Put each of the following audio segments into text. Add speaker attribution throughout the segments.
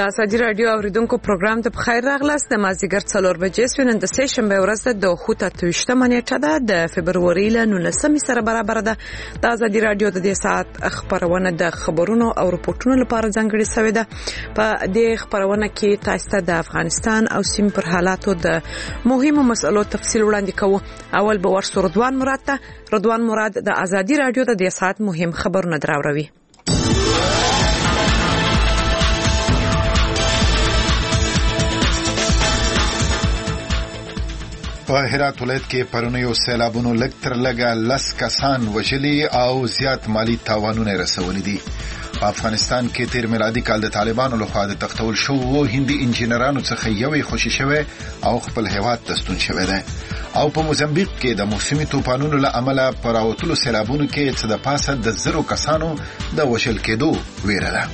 Speaker 1: ازادي رادیو اوریدونکو پروګرام ته بخیر راغلاست. د مازیګر 4 بجې سوین د سه شنبه ورځ د 28 نیټه ده د فبرवरी ل 19 سره برابر ده. د ازادي رادیو د دې ساعت خبرونه د خبرونو او رپورټونو لپاره ځانګړي شوې ده. په دې خبرونه کې تاسو ته د افغانستان او سیمې پر حالاتو د مهمو مسلو تفصیل وړاندې کوو. اول به ورسره رضوان مراد د ازادي رادیو د دې ساعت مهم خبرونه دراوړي.
Speaker 2: په هرات ولایت کې پرونیو سیلابونو لږ تر لږه 10 کسان وژلي او زیات مالی تاوانونه رسولي دي. په افغانستان کې تیر میلادي کال د طالبانو لخوا د تختول شوو هندي انجینرانو څخه یوې خوشي شوه او خپل هیواد ته ستون شوه ده. او په موزمبیق کې د موسمي طوفانونو له امله پراوتلو سیلابونو کې څه د پاسه د 0 کسانو د وژل کېدو ویره ده.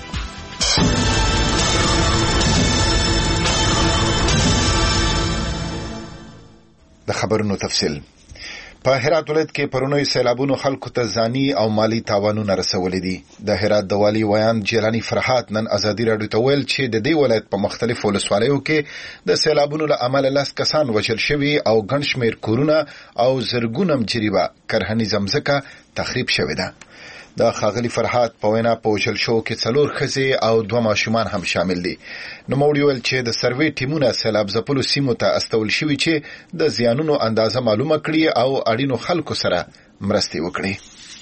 Speaker 2: د خبرونو تفصیل. په هرات ولایت کې پرونی سیلابونو خلکو ته ځاني او مالی تاوانونه رسولي دي. د هرات د والی ویان جیلانی فرحات نن ازادي رادیو ته ویل چې د دې ولایت په مختلفو ولسوالیو کې د سیلابونو له امله 10 کسان وژل شوي او ګڼ شمېر کورونه او زرګونه مجریبه کرهنیز ځمکه تخریب شوې ده. د خاغلی فرحات په وینا په وژل شو کې 4 ښځې او 2 ماشومان هم شامل دي. نو موږ ویل چې د سروې ټیمونه سیلاب ځپلو سیمو ته استول شوي چې د زیانونو اندازه معلومه کړي او اړینو خلکو سره مرستې وکړي.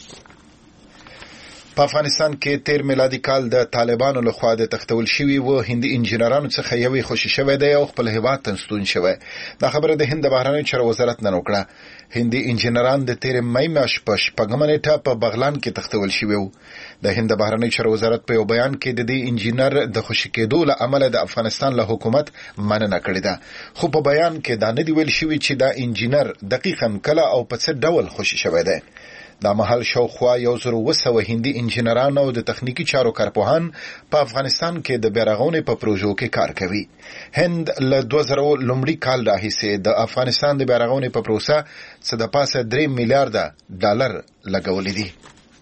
Speaker 2: په افغانستان کې تیر میلادي کال د طالبانو لخوا د تختول شوی و هندي انجینرانو څخه یوې خوشي شوه دی او خپل هیواد ته ستون شوه. دا خبره د هند بهرنی چارو وزارت نن وکړه. هندي انجینران د تیر مې میاشتې په شپږمه نیټه په بغلان کې تختول شوی و. د هند بهرنی چارو وزارت په یو بیان کې د دې انجینر د خوشي کېدو له امله د افغانستان له حکومت مننه کړې ده. خو په بیان کې دا نه دی ویل شوی چې دا انجینر دقیقاً کله او په څه ډول خوشي شوی دی. دا محل شاوخوا 1,200 هندي انجینران او د تخنیکی چارو کارپوهان په افغانستان کې د بیارغونې په پروژو کې کار کوي. هند له 2000 لومړي کال راهیسې د افغانستان د بیارغونې په پروسه څه د پاسه 3 میلیارډ ډالر لګولې دي.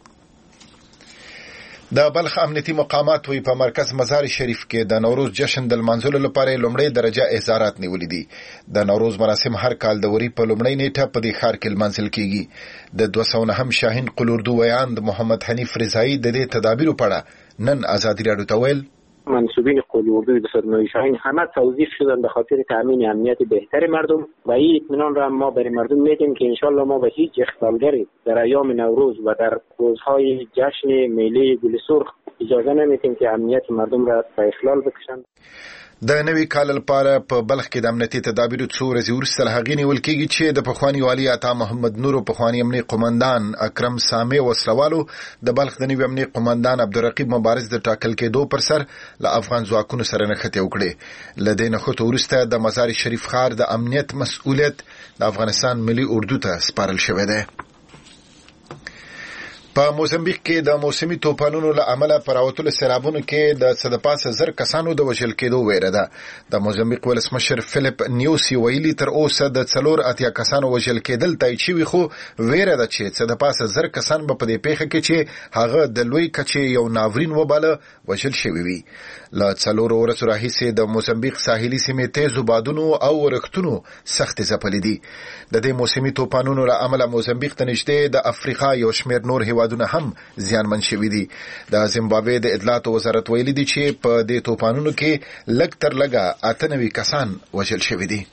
Speaker 2: د بلخ امنیتي مقامات وی په مرکز مزار شریف کې د نوروز جشن د لمانځلو لپاره لومړی درجه احضارات نیولې دي. د نوروز مراسم هر کال د وری په لومړی نیټه په دې ښار کې لمانځل کیږي. د 200 هم شاهین قلوردو ویان د محمد حنیف رضایی د دې تدابیرو په اړه نن ازادي رادیو ته ویل
Speaker 3: منصوبین قلوردو و سرمایه شاهین همه توظیف شدن به خاطر تامین امنیت بهتر مردم و این اطمینان را ما برای مردم میدیم که انشالله ما به هیچ اختلالگری در ایام نوروز و در روزهای جشن میله گل سرخ اجازه نمیدیم که امنیت مردم را به اخلال بکشند.
Speaker 2: د نوي کال لپاره په بلخ کې د امنیتي تدابیرو څو ورځې وروسته له هغې نیول کېږي چې د پخواني والي عطا محمد نور او پخواني امنیتي قومندان اکرم سامي وسلوالو د بلخ د نوي امنیتي قومندان عبدالرقیب مبارز د ټاکل کېدو پر سر له افغان ځواکونو سره نښتې وکړې. له دې نښتو وروسته د مزار شریف ښار د امنیت مسؤلیت د افغانستان ملي اردو ته سپارل شوی دی. په موزمبیق کې د موسمي طوفانونو له امله پراوتلو سیلابونو کې د صدپاسه 10 کسانو د وژل کېدو ویره ده. د موزمبیق ولسمشر فلیپ نیوسی ویلي تر اوسه د 4 کسانو وژل کېدل تایید شوي، خو ویره ده چې صدپاسه 10 کسان به په دې پیښه کې چې هغه د لوی کچې یو ناورین وباله وژل شوي وي. له 4 ورځو راهیسې د موزمبیق ساحلي سیمې تیزو بادونو او ورښتونو سخت ځپلې دي. د دې موسمي طوفانونو له امله موزمبیق ته نږدې د افریقا یو شمېر نور هیوادونه هم زیانمن شوي دي. د زیمبابوې د اطلاعاتو وزارت ویلي دي چې په دې طوفانونو کې لږ تر لږه 98 کسان وژل شوي دي.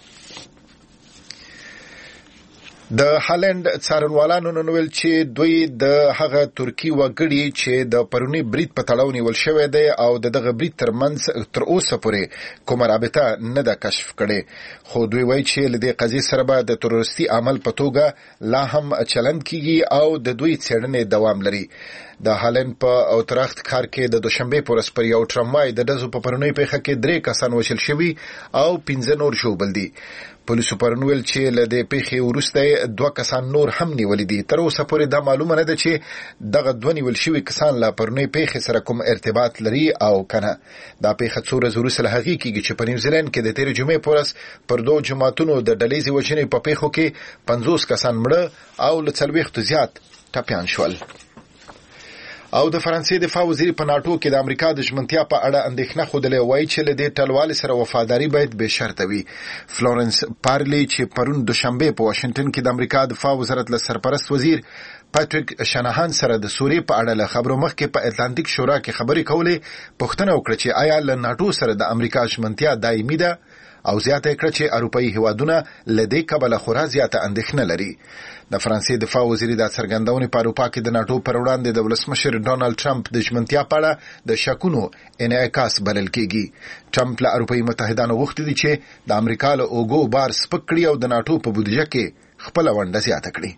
Speaker 2: د هالند څارنوالانو نن ویل چې دوی د هغه ترکی وګړي چې د پرونی برید په تړاو نیول شوی دی او دغه برید ترمنځ تر اوسه پورې کومه رابطه نه ده کشف کړې، خو دوی وایي چې له دې قضیې سره به د تروریستي عمل په توګه لا هم چلند کیږي او د دوی څېړنې دوام لري. د هالند په اوتراخت ښار کې د دوشنبه پر ورځ پر یو ټرموای د ډزو په پرونی پیښه کې 3 کسان وژل شوي او 15 نور ژوبل دي. پولیسو پرنویل چې له دې پیښې وروسته 2 کسان نور هم نیولې دي. تر اوسه پورې دا معلومه نه ده چې دغه 2 نیول شوي کسان له پرونی پیښې سره کوم ارتباط لري او کنه. دا پیښه څو ورځې وروسته له هغې کېږي چې په نیوزیلند کې د تېرې جمعې په ورځ پر 2 جماعتونو د ډلهیزې وژنې په پیښو کې 50 کسان مړه او له 40 زیات ټپیان شول. او د فرانسې دفاع وزیر په ناتو کې د امریکا د ژمنتیا په اړه اندېښنه خوده وایي چې له دې ټلوالې سره وفاداری باید به شرط وي. فلورنس پارلی چې پرون دوشنبه په واشنگټن کې د امریکا دفاع وزارت له سرپرست وزیر پاتریک شناهان سره د سوریې په اړه له خبرو مخکې په اتلانتیک شورا کې خبرې کولې، پوښتنه وکړه چې آیا له ناتو سره د امریکا ژمنتیا دایمي ده او زیاته کړه چې اروپאי هیوادونه لدې کبله خورا زیاته اندېښنه لري. د فرانسې دفاع وزیر د څرګندونې په اروپا کې د ناتو پر وړاندې د ولسمشر ډونالد ټرمپ د ژمنتیا په اړه د شکونو انعکاس بلل کېږي. ټرمپ له اروپאי متحدانو غوښتي دي چې د امریکا له اوګو بار سپک کړي او د ناتو په بودیجه کې خپل ونډه زیاته کړي.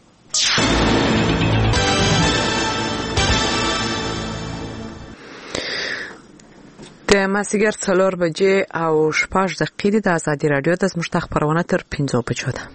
Speaker 1: د مازدیګر 4 بجې او 6 دقیقې د ازادي رادیو د زموږ خبرونه تر 5 بجو ده.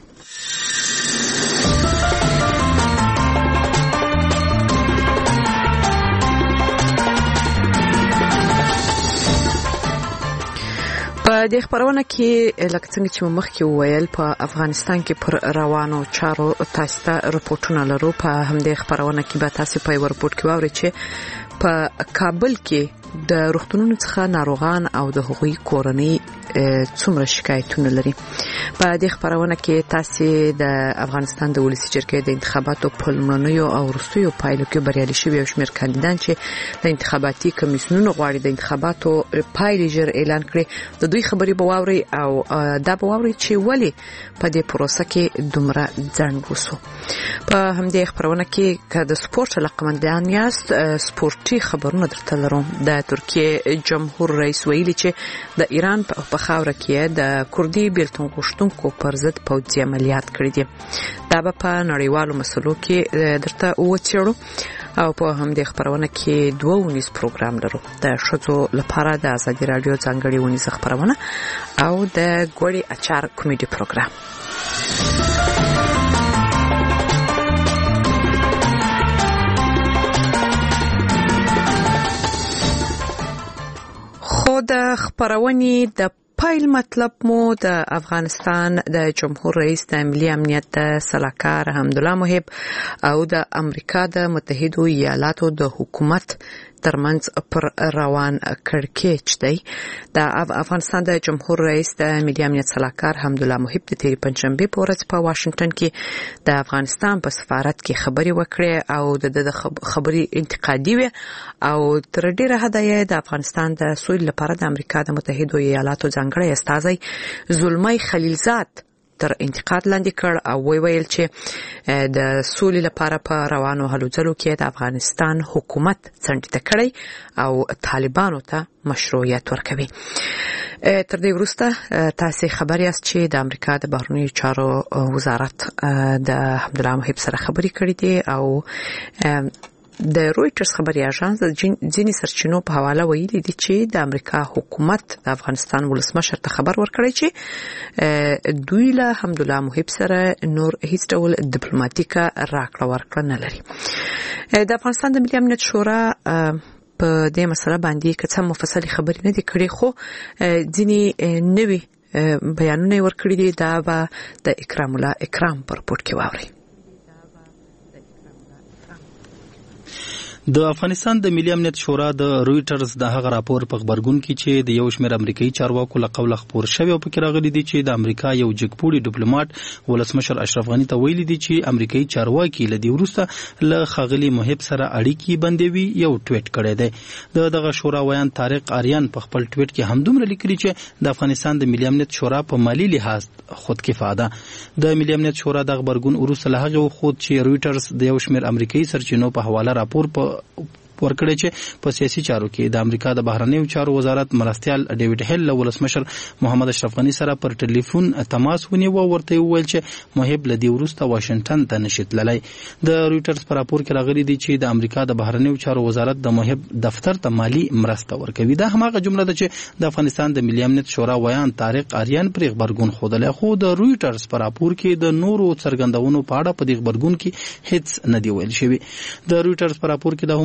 Speaker 1: په دې خبرونه کې لکه څنګه چې مخکې وویل په افغانستان کې پر روانو چارو تاسو ته رپورټونه لرو. په همدې خبرونه کې به تاسو په رپورټ کې واورئ چې په کابل کې د روغتونونو څخه ناروغان او د هغوی کورنۍ څومره شکایتونه لري. په دې خبرونه کې تاسو د افغانستان د ولسی جرګې د انتخاباتو په لومړنیو او وروستیو پایلو کې بریالي شوي او شمېر کاندیدان چې د انتخاباتي کمیسیونونو غواړي د انتخاباتو پایلې ژر اعلان کړي د دوی خبرې به واوري او دا به واوري چې ولی په دې پروسه کې دومره ځنډ وسو. په همدې خبرونه کې که د سپورت لقمندان یاست سپورتي خبرونه درته لرم. د ترکیه جمهور رئیس ویلي چې د ایران په خاوره کې د کردي بیلتون غوښتونکو پر ضد پوځي عملیات کړي دي. دا به په نړیوالو مسلو کې درته وڅېړو او په همدې خبرونه کې 2 ونیز پروګرام لرو. د ښځو لپاره د ازادي رادیو ځانګړي ونیز خبرونه او د ګوړې اچار کمیډي پروګرام. خو د خبرونې د پایل مطلب مو د افغانستان د جمهور رئیس د ملي امنیت د سلاکار حمدالله محب او د امریکا د متحده ایالاتو د حکومت ترمنځ پر روان کړکېچ دی. د افغانستان د جمهور رئیس د ملي امنیت سلاکار حمدالله محب د تیری پنځشنبه په ورځ په واشنگټن کې د افغانستان په سفارت کې خبري وکړې او د خبري انتقادي وي او تر ډیره حده د افغانستان د سولې لپاره د امریکا د متحده ایالاتو ځانګړی استازی زلمی خلیلزاد تر انتقاد لاندې کړ او ویل چې د سولې لپاره په روانو هلو ځلو کې د افغانستان حکومت څنډه کړی او طالبانو ته مشروعیت ورکوي. تر دې وروسته تاسو خبر یاست چې د امریکا د بهرنیو چارو وزارت د حمدالله محب سره خبرې کړې دي او د رويټرز خبري اژانس د ځینې سرچینو په حواله ویلي دي چې د امریکا حکومت د افغانستان ولسمشر ته خبر ورکړی چې دوی له حمدالله محب سره نور هیڅ ډول ډیپلوماټیکه راکړه ورکړه نه لري. د افغانستان د ملي امنیت شورا په دې مسله باندې که څه مفصلي خبرې نه دي کړې خو ځینې نوي بیانونه ورکړي دي. دا به د اکرام الله اکرام پر رپورټ کې واوري.
Speaker 4: د افغانستان د ملي امنیت شورا د رويټرز د هغه راپور په خبرګون کې چې د یو شمېر امریکایي چارواکو له قوله خبر شوی او پکې راغلي دي چې د امریکا یو جګپوړي ډیپلوماټ ولسمشر اشرف غنی ته ویلي دي چې امریکایي چارواکي له دې وروسته له ښاغلي محب سره اړیکې بندوي. یو ټویټ کړی دی. دغه شورا ویان طارق آریان په خپل ټویټ کې همدومره لیکلي چې د افغانستان د ملي امنیت شورا په مالی لحاظ خودکفا ده. د ملي امنیت شورا د خبرګون وروسته له هغه خود چې رويټرز د یو شمېر امریکایي سرچینو په حواله راپور ورکړی چې په سیاسي چارو کې د امریکا د بهرنیو چارو وزارت مرستیال ډیوډ هیل له ولسمشر محمد اشرف غنی سره پر ټلیفون تماس ونیو او ورته وویل چې محب له دې وروسته واشنگټن ته نشي تللی. د رويټرز په راپور کې راغلي دي چې د امریکا د بهرنیو چارو وزارت د محب دفتر ته مالی مرسته ورکوي. دا هماغه جمله ده چې د افغانستان د ملي امنیت شورا ویان طارق آریان پر خبرګون خوده. خو د رويټرز په راپور کې د نورو څرګندونو په اړه په دې خبرګون کې هیڅ نه دی ویل شوی. د رويټرز په راپور کې دا هم راغلي دي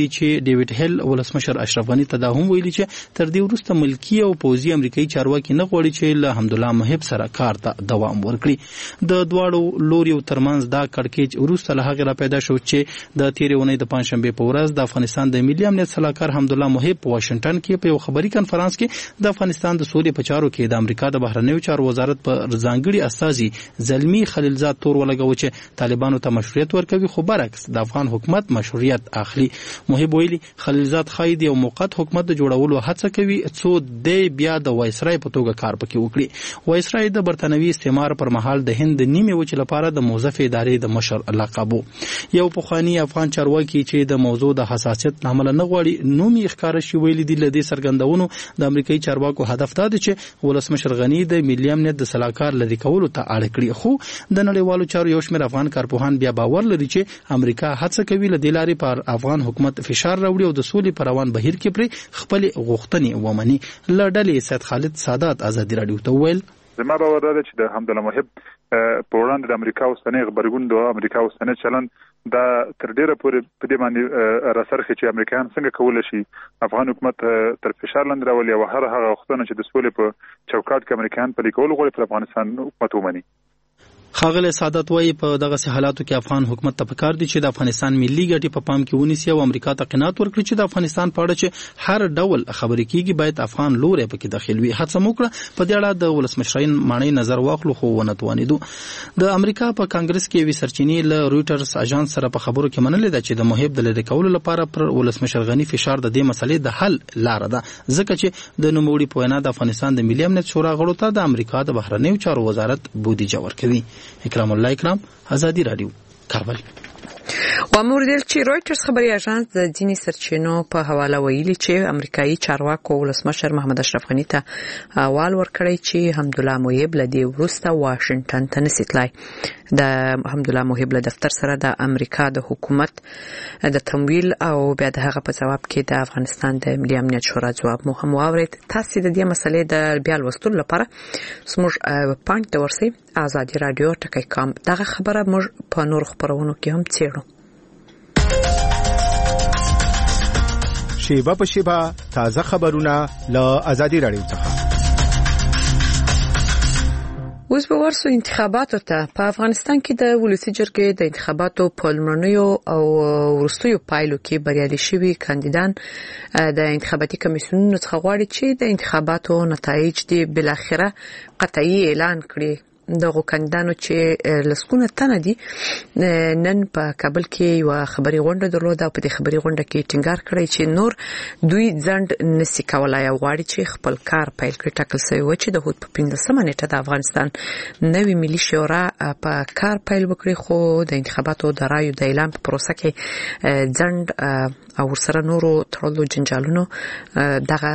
Speaker 4: دی چې ډیوډ هیل ولسمشر اشرف غنی ته دا هم ویلي چې تر دې وروسته ملکی او پوځي امریکایي چارواکي نه غواړي چې له حمدالله محب سره کار ته دوام ورکړي. د دواړو لوریو ترمنځ دا کړکېچ وروسته له هغې را پیدا شو چې د تېرې اونۍ د پنجشنبې په ورځ د افغانستان د ملي امنیت سلاکار حمدالله محب په واشنګټن کې په یو خبري کنفرانس کې د افغانستان د سولې په چارو کې د امریکا د بهرنیو چارو وزارت په ځانګړي استازي زلمی خلیلزاد تور ولګاوه چې طالبانو ته مشروعیت ورکوي، خو برعکس د افغان حکومت مشروعیت اخلي. محب ویلي خلیلزاد خاید یو موقت حکومت د جوړولو هڅه کوي څو د بیا د وایسرای په توګه کار پکې وکړي. وایسرای د برتانوي استعمار پر مهال د هند د نیمې وچې لپاره د موظف ادارې د مشر لقب. یو پخوانی افغان چارواکي چې د موضوع د حساسیت عمل نه غواړي نوم یې ښکاره شي ویلي دي له دې څرګندونو د امریکایي چارواکو هدف دا دی چې ولسمشر غنی د ملي امنیت د سلاکار لري کولو ته اړ کړي. خو د نړیوالو چارو یو شمېر افغان کارپوهان بیا باور لري چې امریکا هڅه کوي له دې لارې پر افغان حکومت فشار راوړي او د سولې پر روان بهیر کې پرې خپل غوښتنې ومني. له ډلې سید خالد سادات ازادي راډیو ته وویل
Speaker 5: زما باور دا چې د حمدالله محب په وړاندې د امریکا اوسنی غبرګون د امریکا اوسنی چلن دا تر ډیره پورې په دې باندې راڅرخي چې امریکایان څنګه کولی شي افغان حکومت تر فشار لاندې راولي او هر هغه وختونه چې د سولې په چوکاټ کې امریکایان پلي کول غواړي پر افغانستان حکومت ومني.
Speaker 4: ښاغلی سعادت وایي په دغسې حالاتو کې افغان حکومت ته پکار دی چې د افغانستان ملي ګټې په پام کې ونیسي او امریکا ته قناعت ورکړي چې د افغانستان په اړه چې هر ډول خبرې کیږي باید افغان لوری پکې داخل وي. هڅه مو کړه په دې اړه د ولسمشرین ماڼۍ نظر واخلو خو ونه توانېدو. د امریکا په کانګرس کې یوې سرچینې له رویټرز اژانس سره په خبرو کې منلې ده چې د محب د لرې کولو لپاره پر ولسمشر غني فشار د دې مسلې د حل لاره ده، ځکه چې د نوموړي په وینا د افغانستان د ملي امنیت شورا غړو ته د امریکا د بهرنیو چارو وزارت بودیجه ورکوي. اکرام الله اکرام، ازادي راډیو، کابل.
Speaker 1: واموردل چې رویټرز خبري اژانس د ځینې سرچینو په حواله ویلي چې امریکایي چارواکو ولسمشر محمد اشرف غني ته احوال ورکړی چې حمدالله محب له دې وروسته واشنګټن ته نشي تلای. د حمدالله محب له دفتر سره د امریکا د حکومت د تمویل او بیا د هغه په جواب کې د افغانستان د ملي امنیت شورا جواب مو هم واورید. تاسو د دې مسلې د بیا لوستلو لپاره زموږ پاڼې ته ورسئ ازادي رادیو ټکی کام. دغه خبره موږ په نور خبرونو کې هم څېړو.
Speaker 6: شیبه په شیبه تازه خبرونه له ازادي رادیو څخه.
Speaker 1: اوس به ورسو انتخاباتو ته. په افغانستان کې د ولسی جرګې د انتخاباتو په لومړنیو او وروستیو پایلو کې بریالي شوي کاندیدان د انتخاباتي کمیسیونونو څخه غواړي چې د انتخاباتو نتایج دې بلاخره قطعي اعلان کړي. دغه کاندیدانو چې لسکونه تنه دي نن په کابل کې یو خبري غونډه درلوده او په دې خبري غونډه کې ټینګار کړی چې نور دوی ځند نسی کولای او غواړي چې خپل کار پیل کړي. ټاکل شوی و چې د هوت په 15 نیټه د افغانستان نوی ملي شورا په کار پیل وکړي، خو د انتخاباتو د رایو د اعلان په پروسه کې ځند او سره نورو تړلو جنجالونو دغه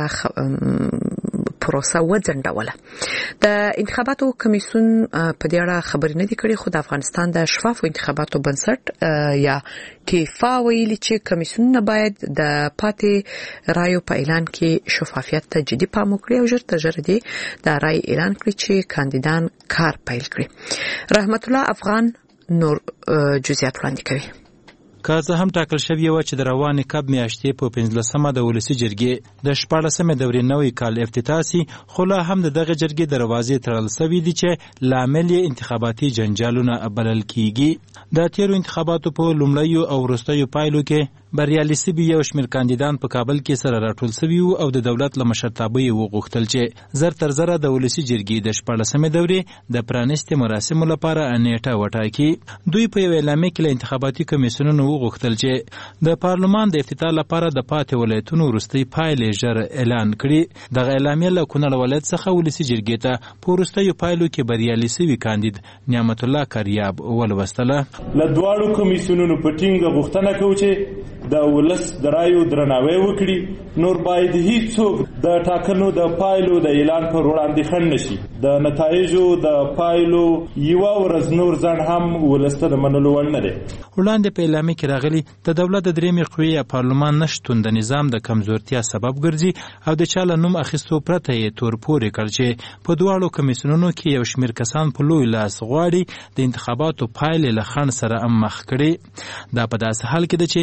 Speaker 1: پروسه وځنډوله. د انتخاباتو کمیسیون په دې اړه خبرې نه دي کړې، خو د افغانستان د شفافو انتخاباتو بنسټ یا ټیفا ویلي چې کمیسیونونه باید د پاتې رایو په اعلان کې شفافیت ته جدي پام وکړي او ژر تر ژره دې د رای اعلان کړي چې کاندیدان کار پیل کړي. رحمت الله افغان نور جزئیات وړاندې کوي.
Speaker 7: که څه هم ټاکل شوی و چې د روانې کب میاشتې په 15مه د ولسی جرګې د 14مې دورې نوې کال افتتاح سي، خو لا هم د دغه جرګې دروازې تړل شوې دي چې لامل یې انتخاباتي جنجالونه بلل کیږي. د تیرو انتخاباتو په لومړیو او وروستیو پایلو کې بریالي سوي یو شمېر کاندیدان په کابل کې سره راټول سوي او د دولت له مشرتابه یې وغوښتل چې زر تر زره د ولسی جرګې د 14مې دورې د پرانیستې مراسمو لپاره نیټه وټاکي. دوی په یو اعلامیه کې له انتخاباتي کمیسیونونو وغوښتل چې د پارلمان د افتتاح لپاره د پاتې ولایتونو وروستۍ پایلې ژر اعلان کړي. دغه اعلامیه له کونړ ولایت څخه ولسی جرګې ته په وروستیو پایلو کې بریالي سوي کاندید نعمت الله کریاب ولوستله.
Speaker 8: له دواړو کمیسیونونو په ټینګه غوښتنه کوو چې د ولس د رایو درناوی وکړي. نور باید هیڅوک د ټاکنو د پایلو د اعلان پر وړاندې خنډ نشي. د نتایجو د پایلو یو ورځ نور ځان هم ولسته د منلو وړ نه دی.
Speaker 7: وړاندې په اعلامیه کې راغلي د دولت د درېمې قوې یا پارلمان نشتون د نظام د کمزورتیا سبب ګرځي او د چا له نوم اخیستو پرته یې تور پورې کړ چې په دواړو کمیسیونونو کې یو شمېر کسان په لوی لاس غواړي د انتخاباتو پایلې له خنډ سره مخ کړي. دا په داسې حال کې ده چې نږدې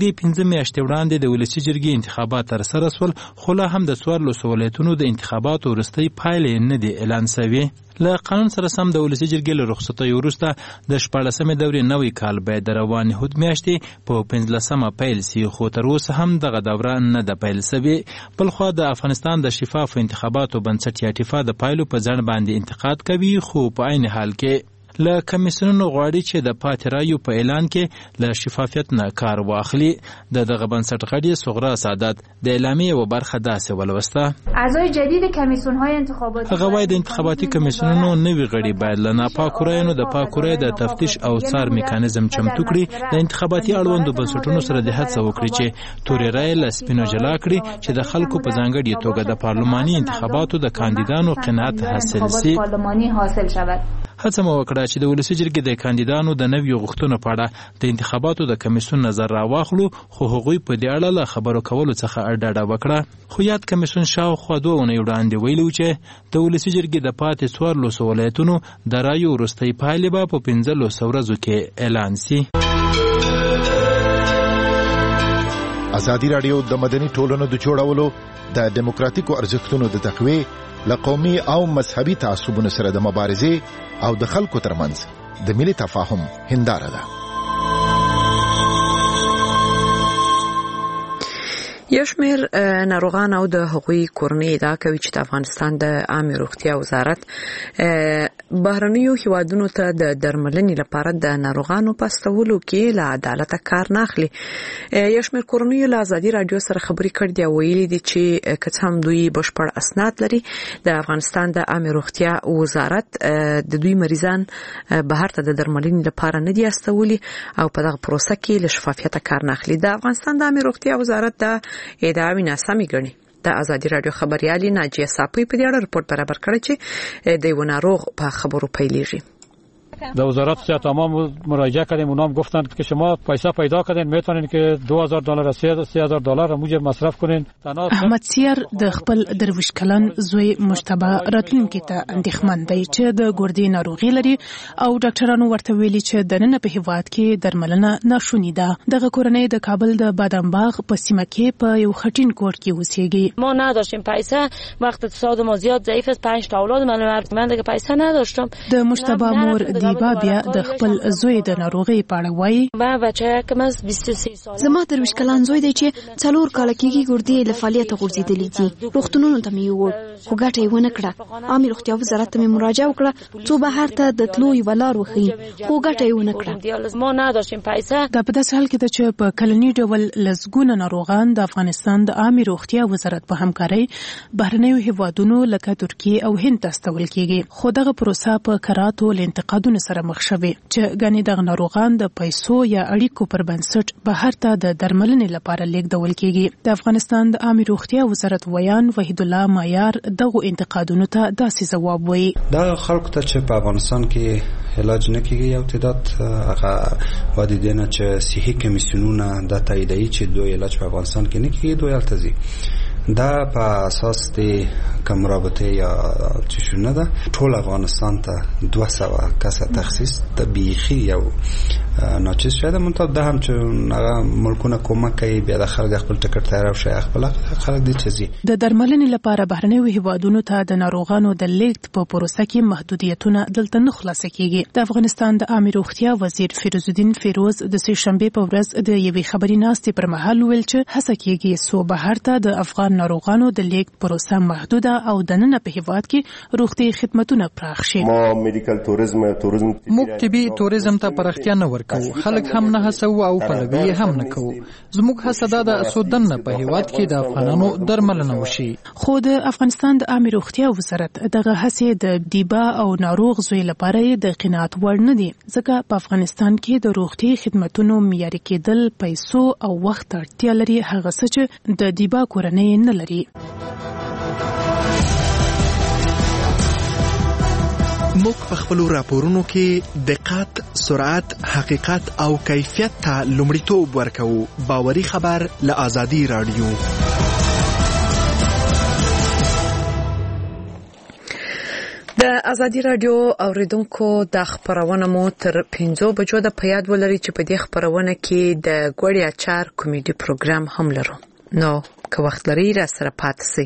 Speaker 7: دې 15 میاشتې وړاندې د ولسی جرګې انتخابات ترسره شول، خو لا هم د 14 ولایتونو د انتخاباتو وروستۍ پایلې نه دي اعلان شوي. له قانون سره سم د ولسی جرګې له رخصتۍ وروسته د 14مې دورې نوی کال باید د روانې هود میاشتې په 15مه پیل شي، خو تر اوسه هم دغه دوره نه ده پیل شوې. بلخوا د افغانستان د شفاف انتخاباتو بنسټ یا ټیفا د پایلو په ځړ باندې انتقاد کوي، خو په عین حال کې له کمیسیونونو غواړي چې د پاتې رایو په اعلان کې له شفافیت نه کار واخلي. دغه بنسټ غړي صغرا سعادت د اعلامیې یوه برخه داسې ولوسته.
Speaker 9: اعضای جدید کمیسیون‌های انتخاباتی
Speaker 7: هغه وايي د انتخاباتي کمیسیونونو نوي غړي باید له ناپاکو رایو د پاکو رایو د تفتیش او څار میکانیزم چمتو کړي. د انتخاباتي اړوندو بنسټونو سره د هڅه وکړي چې تورې رایې له سپینو جلا کړي چې د خلکو په ځانګړې توګه د پارلماني انتخاباتو د کاندیدانو قناعت حاصل شي. هڅه مو وکړه چې د ولسی جرګې د کاندیدانو د نویو غوښتنو په اړه د انتخاباتو د کمیسیون نظر راواخلو، خو هغوی په دې اړه له خبرو کولو څخه ډډه وکړه. خو یاد کمیسیون شاوخوا 2 اونۍ وړاندې ویلي چې د ولسی جرګې د پاتې 14 ولایتونو د رایو وروستۍ پایلې به په 15 ورځو کې اعلان شي.
Speaker 2: ازادي راډیو د مدني ټولنو د جوړولو د دیموکراتیکو ارزښتونو د تقویې له قومي او مذهبي تعصبونو سره د مبارزې او د خلکو ترمنځ د ملي تفاهم هنداره ده.
Speaker 1: یو شمېر ناروغان او د هغوی کورنۍ ادعا کوي چې د افغانستان د عامه روغتیا وزارت بهرنیو هیوادونو ته د درملنې لپاره د ناروغانو په استولو کې له عدالته کار نه اخلي. یو شمېر کورنۍ له ازادي راډیو سره خبرې کړې دي او ویلي دي چې که څه هم دوی بشپړ اسناد لري، د افغانستان د عامه روغتیا وزارت د دوی مریضان بهر ته د درملنې لپاره نه دي استولي او په دغه پروسه کې له شفافیت کار نه اخلي. د افغانستان د عامه روغتیا وزارت د ادعاوې ناسمې ګڼي. د ازادي راډیو خبريالي ناجیه صافی په دې اړه رپورټ برابر کړی چې د یو ناروغ په خبرو پیلېږي.
Speaker 10: در وزارت صحت عامه مراجعه کردیم، اونا هم گفتند که شما پیسه پیدا کردین میتونین که $2000 $3000 موجب مصرف کنین.
Speaker 11: احمد سیر د خپل درویش کلن زوی مجتبی راتلونکي ته اندېښمن دی چې د ګردې ناروغي لري او ډاکټرانو ورته ویلي چې د نن په هیواد کې درملنه ناشونی ده. دغه کورنۍ د کابل د بادام باغ په سیمه کې په یو خټین کور کې اوسېږي.
Speaker 12: ما نداشتیم پیسه، وقت اقتصاد ما زیاد ضعیف است، 5 تا اولاد من دیگه پیسه نداشتم.
Speaker 11: د مجتبی مور دیبا بیا د خپل زوی د ناروغي په اړه وایي.
Speaker 12: ما بچه کم از 23 سال.
Speaker 13: زما درویش کلن زوی دی چې 4 کال کېږي ګردې له فعالیت غورځېدلې دي. روغتونونو ته مې ووړ خو ګټه یې ونه کړه. عامه روغتیا وزارت ته مې مراجعه وکړه څو بهر ته د تلو یو لار وخی خو ګټه یې ونه کړه.
Speaker 12: ما نداشتیم پیسه.
Speaker 11: دا په داسې حال کې ده چې په کلنی ډول لزګونه ناروغان د افغانستان د عامه روغتیا وزارت په همکارۍ بهرنیو هیوادونو لکه ترکیه او هند ته استول کېږي. خو دغه پروسه په کراتو له انتقادونو سره مخ شوه چې غني دغه ناروغان د پیسو یا اړیکو پر بنسټ بهر ته د درملنې لپاره لیږدول کېږي. د افغانستان د عامه روغتیا وزارت ویان وحید الله مایار دغه انتقادونو ته داسې ځواب وایي.
Speaker 14: دا خلکو ته چې په افغانستان کې علاج نه کېږي یو تعداد هغه وادي دینه چې صحي کمیسیونونه د تاییدي چې دوی علاج په افغانستان کې نه کېږي دوی التزي دا په اساس د کوم رابطه یا چې شونه ده ټول افغانستان ته 200 کسه تخصیص طبيعي یو ناچیز شاید منتها ده هم چې ملکونه کومک کوي بیا د خلک خپل ټکټ تیار او شي خپل خلک دي چې
Speaker 11: د درملنې لپاره بهرنیو هیوادونو ته د ناروغانو د لیږد په پروسه کې محدودیتونه دلته نه خلاص کیږي. د افغانستان د عامه روغتیا وزیر فیروز الدین فیروز د سه شنبه په ورځ د یوې خبري ناستې پر مهال ویل چې هڅه کیږي سو بهر ته د افغان ناروغانو د لیږد پروسه محدوده او د نن په هیواد کې روغتي خدماتونه پراخ شي.
Speaker 15: ما میډیکل توریزم
Speaker 16: موږ طبي توریزم ته پراختیا نه ورکو، خلک هم نه هڅو او پلوي هم نه کوو. زموږ هڅه ده سودن په هیواد کې د افغانانو درملنه وشي.
Speaker 11: خو د افغانستان د عامه روغتیا وزارت دغه هڅې د دیبا او ناروغ زوی لپاره د قناعت وړ نه دي ځکه په افغانستان کې د روغتي خدماتونو معیاري کېدل پیسو او وخت اړتیا لري، هغه څه چې د دیبا کورنۍ نه لري.
Speaker 17: موږ په خپل راپورونو کې دقت، سرعت، حقیقت او کیفیت ته لومړیتوب ورکوو. باوري خبر له ازادي راډیو.
Speaker 1: د ازادي رادیو اوریدونکو د خبرونه مو تر 5 بجو د پیاد ولري چې په دې خبرونه کې د ګوړی اچار کمیډي پروګرام هم لرو. نو که وخت لري را سره پاتې سي.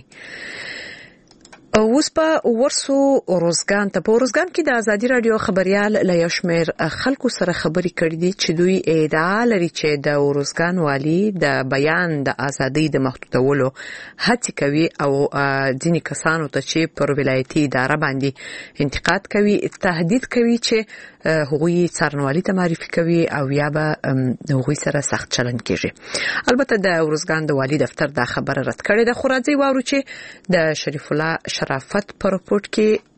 Speaker 1: اوس په ورسو روزګان ته په روزګان کې د ازادي رادیو خبريال لیاشمیر خلکو سره خبري کړې دي چې دوی ادعا لري چې د روزګان والی د بیان د ازادۍ د محدودولو هڅه کوي او ځینې کسانو ته چې پر ولایتي اداره باندې انتقاد کوي تهدید کوي چې هغوی څارنوالي ته معرفي کوي او یا به هغوی سره سخت چلند کیږي. البته د روزګان د والی دفتر دا خبره رد کړې ده. خو راځي واورو چې د شریف الله شرافت پر رپورت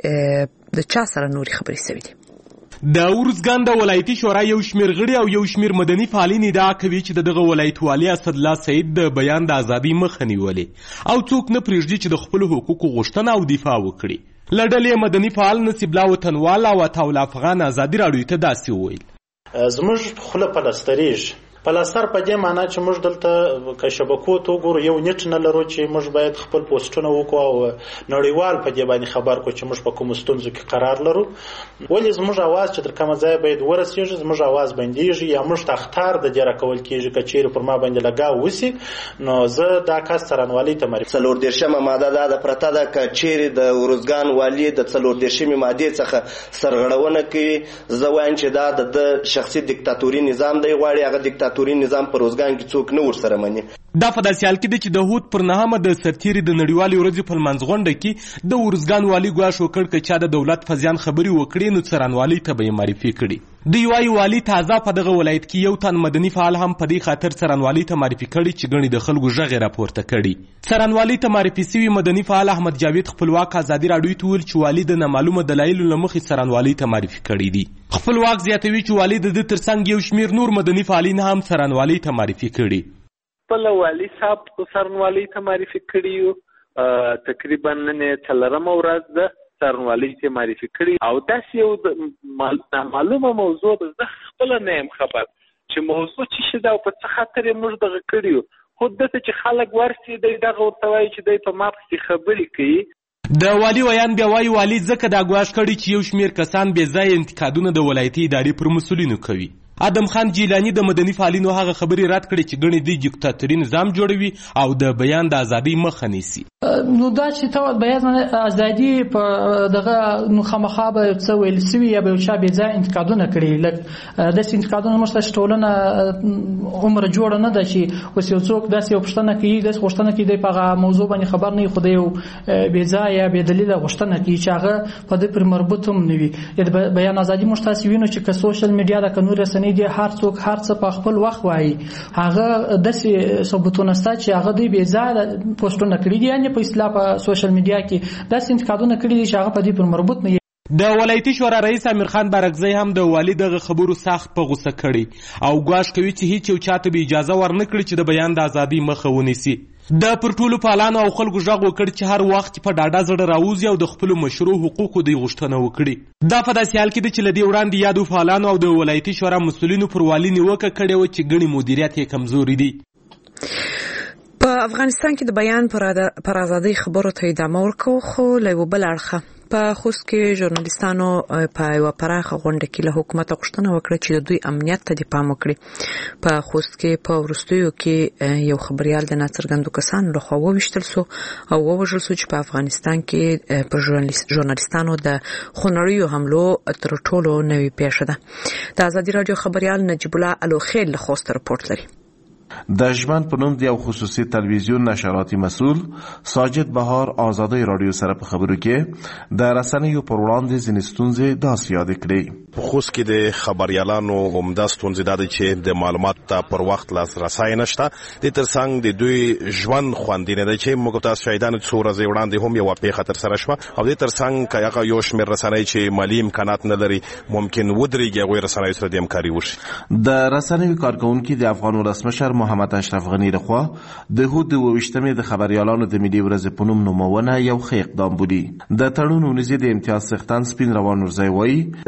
Speaker 1: کې د چا سره نوري خبرې شوې دي.
Speaker 15: د ورزګان د ولایتي شورا یو شمیر غړي او یو شمیر مدني فعالین ادعا کوي چې دغه ولایت والي اسدالله سید د بیان د ازادۍ مخه نیولې او څوک نه پرېږدي چې د خپل حقوقو غوښتنه او دفاع وکړي. لړلې مدني فعال نصیب الله وطنوال او عطاءالله افغان ازادي راډیو ته داسې وویل:
Speaker 18: زموږ خله پلستریږ پلاستر په دې معنی چې موږ دلته که شبکو ته وګورو یو نیټ نه لرو چې موږ باید خپل پوسټونه وکړو او نړیوال په دې باندې خبر کو چې موږ په کوم ستونزو کې قرار لرو. ولې زموږ आवाज چې تر کومه ځای باید ورسیږي زموږ आवाज بنديږي یا موږ تختار د جره کول کېږي چې چیرې پر ما باندې لگا وسی نو زه دا کس څرنوالي ته معرفي.
Speaker 19: څلور دیرشمه ماده د پرته د چیرې د ورزګان والی د څلور دیرشمه ماده څخه سرغړونه کوي. زه وایم چې دا د شخصي دیکتاتوري نظام دی غواړي هغه دیکتاتوري نظام پر روزګان کې څوک نه ورسره مني.
Speaker 15: دا په داسې حال کې دی چې د هوت پر 9 د سرتیري د نړیوالې ورځې په لمانځغونډه کې د ورزګان والي ګواښ وکړ چې چا د دولت په زیان خبري وکړي نو څرنوالي ته به معرفي کړي. د یوای والي تازه په دغه ولایت کې یو تن مدني فعال هم په دې خاطر څرنوالي ته معرفي کړي چې ګڼي د خلکو ژغې راپورته کړي. څرنوالي ته معرفي شوی مدني فعال احمد جاوید خپلواک ازادي راډیو ته ویل چې والي د نامعلومه دلایلو له مخې څرنوالي ته معرفي کړي دي. خپلواک زیاتوي چې والي د دې ترڅنګ یو شمیر نور مدني فعالین هم څرنوالي ته معرفي کړي.
Speaker 20: خپل والي صاحب څرنوالي ته معرفي کړي تقریبا نن څلورمه ورځ ده څرنوالي ته معرفي کړي او داسې یو معلومه موضوع ده خپل نه خبر چې موضوع چې دا په څه خاطر موږ دغه کړیو خو دته چې خلک ورسي دغه ورته وایي چې د په ماپ کې خبرې کوي.
Speaker 15: د والی ویان بیا وایي والي ځکه دا ګواښ کړي چې یو شمیر کسان بې ځایه انتقادونه د ولایتي ادارې پر مسؤلینو کوي. ادم خان جیلانی د مدني فعالینو هغه خبرې رد کړې چې ګڼي د دیکتاتوري نظام جوړوي او د بیان د ازادۍ مخه نیسي.
Speaker 16: نو دا چې ته بیان ازادي په دغه نو خامخا به څه ویل سوي یا به چا بې ځای انتقادونه کړي لکه داسې انتقادونه موږ ټولنه عمر جوړه نه ده چې اوس یو څوک داسې یو پوښتنه کوي داسې غوښتنه کوي د هغه موضوع باندې خبر نه خو د یو بې ځای یا بې دلیله غوښتنه کوي چې هغه په دې پر مربوط هم نه وي. د بیان ازادي موږ تاسو وینو چې که سوشل میډیا د کنور رسنۍ دی هر څوک هر څه په خپل وخت وایي هغه داسې ثبوتونه ستا چې هغه دوی بې ځایه پوسټونه کړي دي یعنې په اصطلاح په سوشل میډیا کې داسې انتقادونه کړي دي چې هغه په دې پر مربوط نه.
Speaker 15: د ولایتي شورا رئیس امیر خان بارکزی هم د والي دغه خبرو سخت په غوسه کړي او ګواښ کوي چې هیڅ یو چاته به اجازه ورنکړي چې د بیان د ازادۍ مخه ونیسي. د پر ټولو فعالانو او خلکو غږ وکړ چې هر وخت په ډاډه زړه راوځي او د خپل مشروع حقوقو د غوښتنه وکړي. دا په داسې حال کې دی چې لدی وړاندې یادو فعالانو او د ولایتي شورا مسؤلینو پر والي نیوکه کړې و چې ګڼي مدیریت یې کمزوري دي.
Speaker 1: په افغانستان کې د بیان پر ازادۍ خبرو ته ادامه ورکوي خو له یو بل اړخه په خوست کې ژورنالیستانو په یو پراخه غونډه کې له حکومت غوښتنه وکړه چې د دوی امنیت ته پام وکړي. په خوست کې په وروستیو کې یو خبريال د ناڅرګندو کسانو لخوا وویشتل سو او ووژل سو چې په افغانستان کې په ژورنالیستانو د خونړیو حملو تر ټولو نوې پیښه ده. د ازادي رادیو خبريال نجیب الله الوخیل له خوست رپورت لري.
Speaker 21: د ژوند په نوم د یو خصوصي تلویزیون نشراتي مسؤل ساجد بهار ازادي رادیو سره په خبرو کې د رسنیو پر وړاندې ځینې ستونزې داسې یاد کړې.
Speaker 22: په خوست کې د خبريالانو عمده ستونزې دا ده چې د معلومات ته پر وخت لاسرسی نشته. د ترڅنګ د دوی ژوند خوندي نه ده چې موږ تاسو شاهدان څو ورځې وړاندې هم یو پیښه تر سره شوه او د ترڅنګ کایغه یو شمېر رسنۍ چې مالی امکانات نه لري ممکن ودرېږي هغوی رسنیو سره د همکاري وشي.
Speaker 21: د رسنیو کارکونکي د افغان ولسمشر محمد اشرف غنی لخوا د هود 28مې د خبريالانو د ملي ورځې په نوم نومونه یو ښه اقدام بولي. د تړون ونیزي د امتیاز څښتن سپین روان ورځي وایي
Speaker 23: د دې ورځ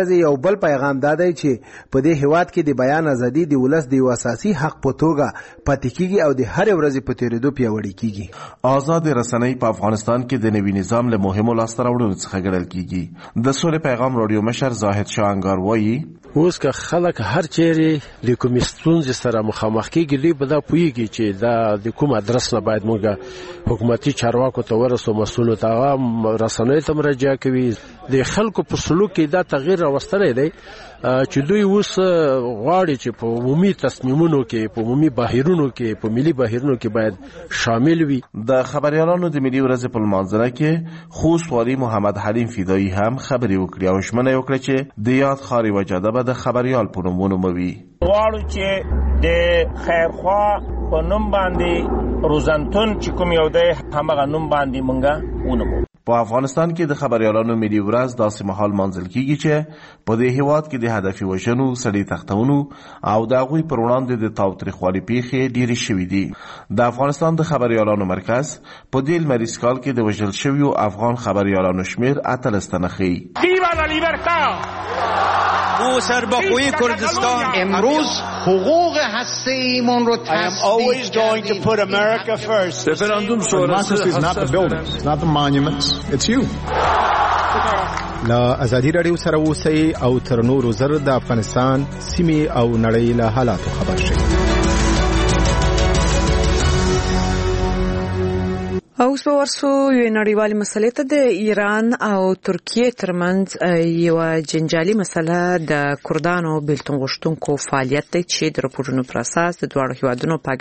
Speaker 3: ورځې یو بل پیغام دا دی چې په دې هیواد کې د بیان ازادي د ولس د اساسي حق په توګه پاتې کیږي او د هر ورځې په تیریدو پیاوړی کیږي.
Speaker 21: آزاد رسنۍ په افغانستان کې د نوي نظام له مهمو لاسته راوړنو څخه ګڼل کیږي. د سولې پیغام رادیو مشر زاهد شاه انګار وایي
Speaker 5: اوس که خلک هر چیرې د کومې ستونزې سره مخامخ کیږي دوی به دا پوهیږي چې دا د کوم ادرس نه باید موږ حکومتي چارواکو ته ورسو، مسؤلو ته، هغه رسنیو ته مراجعه کوي. د خلکو په سلوک کې دا تغییر راوستلی دی چې دوی اوس غواړي چې په عمومي تصمیمونو کې، په عمومي بهیرونو کې، په ملي بهیرونو کې باید شامل وي.
Speaker 21: د خبريالانو د ملي ورځې په منځره کې خوست والي محمد حلیم فدایی هم خبري وکړي او ژمنه وکړه چې د یاد خاري وجاده به د خبريال په نوم ونوموي.
Speaker 23: غواړو چې د خیرخوا په نوم باندې روزنتون چې کوم یو دی همغه نوم باندې مونږه ونومو.
Speaker 21: په افغانستان کې د خبريالانو ملي ورځ داسې مهال منځل کیږي چې په دې هیواد کې د هدفي وژنو، سړي تختونو او د هغوی پر وړاندې د تاوتریخوالي پیښې ډېرې شوې دي. د افغانستان د خبريالانو مرکز په دې لمریز کال کې د وژل شویو افغان خبريالانو شمېر 18 تنه ښیي.
Speaker 24: او سرباخوی کردستان
Speaker 25: امروز حقوق هسته‌ایمون رو تثبیت کردیم.
Speaker 6: Referendum is not the buildings, it's not the monuments, it's you. لا ازادي رادیو سره اوسئ او تر نورو زر د افغانستان سیمې او نړۍ له حالاتو خبر شئ.
Speaker 1: اوس به ورسو یو نړیوالې مسلې ته. د ایران او ترکیه ترمنځ یو جنجالي مسله د کردانو بیلتون غوښتونکو فعالیت دی چې د راپورونو پر اساس د دواړو هیوادونو په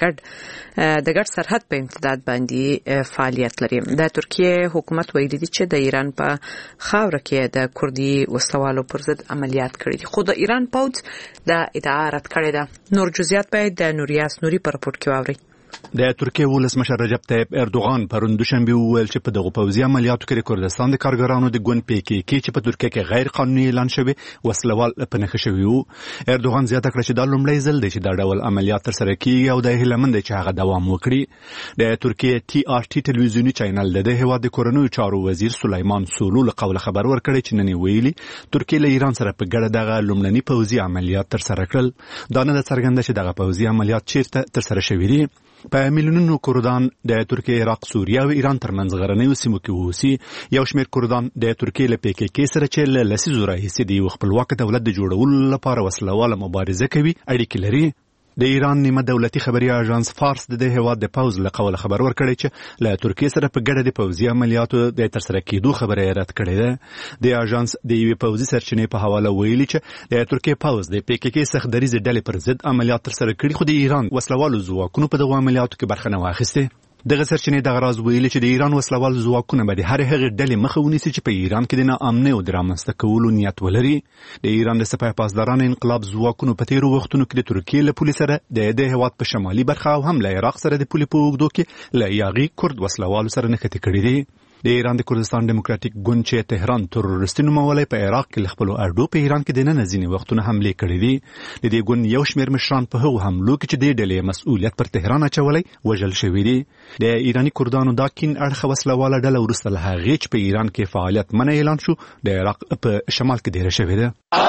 Speaker 1: ګډ سرحد په امتداد باندې فعالیت لري. د ترکیه حکومت ویلي دی چې د ایران په خاوره کې د کردي وسلوالو پر ضد عملیات کړي دي، خو د ایران پوځ د ادعا رد کړې ده. نور جزئیات باید د نوریاس نوري په راپور کې واورئ.
Speaker 26: د ترکیه ولسمشر رجب طیب اردوغان پرون دوشنبه وویل چې په دغه پوځي عملیاتو کې کردستان د کارګرانو د ګوند PKK چې په ترکیه کې غیر قانوني اعلان شوی وسلوال په نښه شوی وو. اردوغان زیاته کړ چې دا لومړی ځل دی چې دا ډول عملیات ترسره کیږي او د هیلمند چې هغه دوام وکړي. د ترکیه TRT ټلویزیونی چینل د هیواد د کورنیو چارو وزیر سلیمان سولو له قوله خبر ورکړی چې نن ویلي ترکیه له ایران سره په ګډه دغه لومړني پوځي عملیات ترسره کړل. دا نه څرګنده چې دغه پوځي عملیات چیرته ترسره شوی دی. په میلیونونو کردان د ترکیه، عراق، سوریه او ایران ترمنځ غرنیو سیمو کې اوسي. یو شمېر کردان د ترکیه له PKK سره چې له لسیزو راهیسې د یو خپلواک دولت د جوړولو لپاره وسلواله مبارزه کوي اړیکې لري. د ایران نیمه دولتي خبري اژانس فارس د هیواد د پوز له قوله خبر ورکړی چې له ترکیه سره په ګډه د پوځي عملیاتو د ترسره کېدو خبره رد کړې ده. د اژانس د یوې پوځي سرچینې په حواله ویلي چې د ترکیه پوز د PKK څخه دریځ ډلې پر ضد عملیات ترسره کړي، خو د ایران وسلوالو ځواکونو په دغه عملیاتو کې برخه نه واخیسته. دغه سرچینې دغه راز ویلي چې د ایران وسلوال ځواکونه به د هر هغه ډلې مخه ونیسي چې په ایران کې د ناامنۍ او د رامنځته کولو نیت ولري. د ایران د سپاه پاسدارانو انقلاب ځواکونو په تیرو وختونو کې د ترکیې له پولې سره د هیواد په شمالي برخه او هم له عراق سره د پولې په اوږدو کې له یاغي کرد وسلوالو سره نښتې کړي دي. د ایران د کردستان ډیموکراتیک ګوند چې تهران تروریستي نومولی په عراق کې له خپلو اډو په ایران کې دننه ځینې وختونه حملې کړي دي. د دې ګوند یو شمېر مشران په هغو حملو کې چې د ډلې مسؤلیت پر تهران اچولی وژل شوي دي. د ایراني کردانو دا کین اړخه وسلواله ډله وروسته له هغې چې په ایران کې فعالیت منع اعلان شو د عراق په شمال کې دیره شوې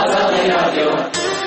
Speaker 26: ده.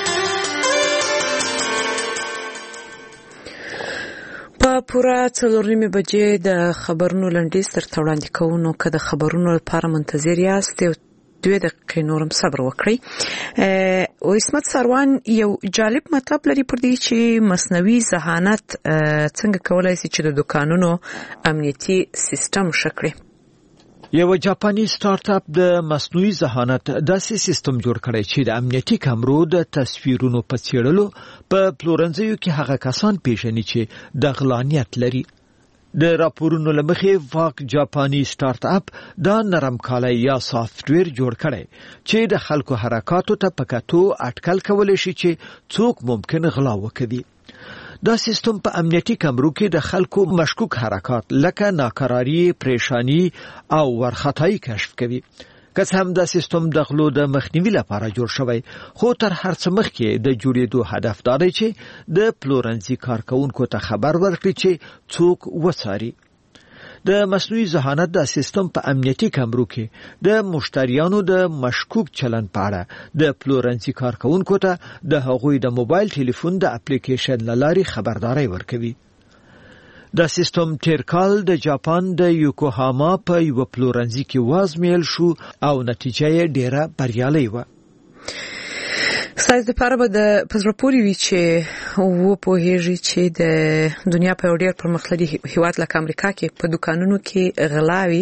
Speaker 1: په پوره 4:30 بجې د خبرونو لنډیز تر وړاندې کوو. که د خبرونو لپاره منتظر یاست 2 دقیقې نورم صبر وکړئ. او اسمت سروان یو جالب مطلب لري پر دې چې مصنوعي ذهانت څنګه کولای شي چې د دکانونو امنیتي سیستم شکړي.
Speaker 27: یو جاپانی سٹارټ اپ د مصنوعي ذهانت داسې سیستم جوړ کړی چې د امنیتي کامرو د تصویرونو په څېړلو په پلورنځیو کې هغه کسان پیژني چې د غلانیت لري. د راپورونو لمخې واک جاپانی سٹارټ اپ دا نرم کالی یا سافټویر جوړ کړی چې د خلکو حرکاتو ته په کتو اټکل کولی شي چې څوک ممکن غلا وکړي. دا سیستم په امنیتي کامرو کې د خلکو مشکوک حرکات لکه ناکراری، پریشانی او ورخطایی کشف کوي. که څه هم دا سیستم د غلو د مخنیوي لپاره جوړ شوی، خو تر هر څه مخکې د جوړېدو هدف دا دی چې د پلورنځي کارکونکو ته خبر ورکړي چې څوک وڅاري. د مصنوعي ذهانت د سیستم په امنیتي کمرو کې د مشتریانو د مشکوک چلن په اړه د پلورنځي کارکونکو ته د هغوی د موبایل ټلیفون د اپلیکیشن لارې خبرداري ورکوي. د سیستم تیر کال د جاپان د یوکوهاما په یو پلورنځي کې وازمیل شو او نتیجه یې ډیره بریالۍ و.
Speaker 1: سایز د پاره به د پزرپوري وی چې و په هیږي چې د دنیا په ډیر پرمختللي هیواد لکه امریکا کې په دکانونو کې غلاوي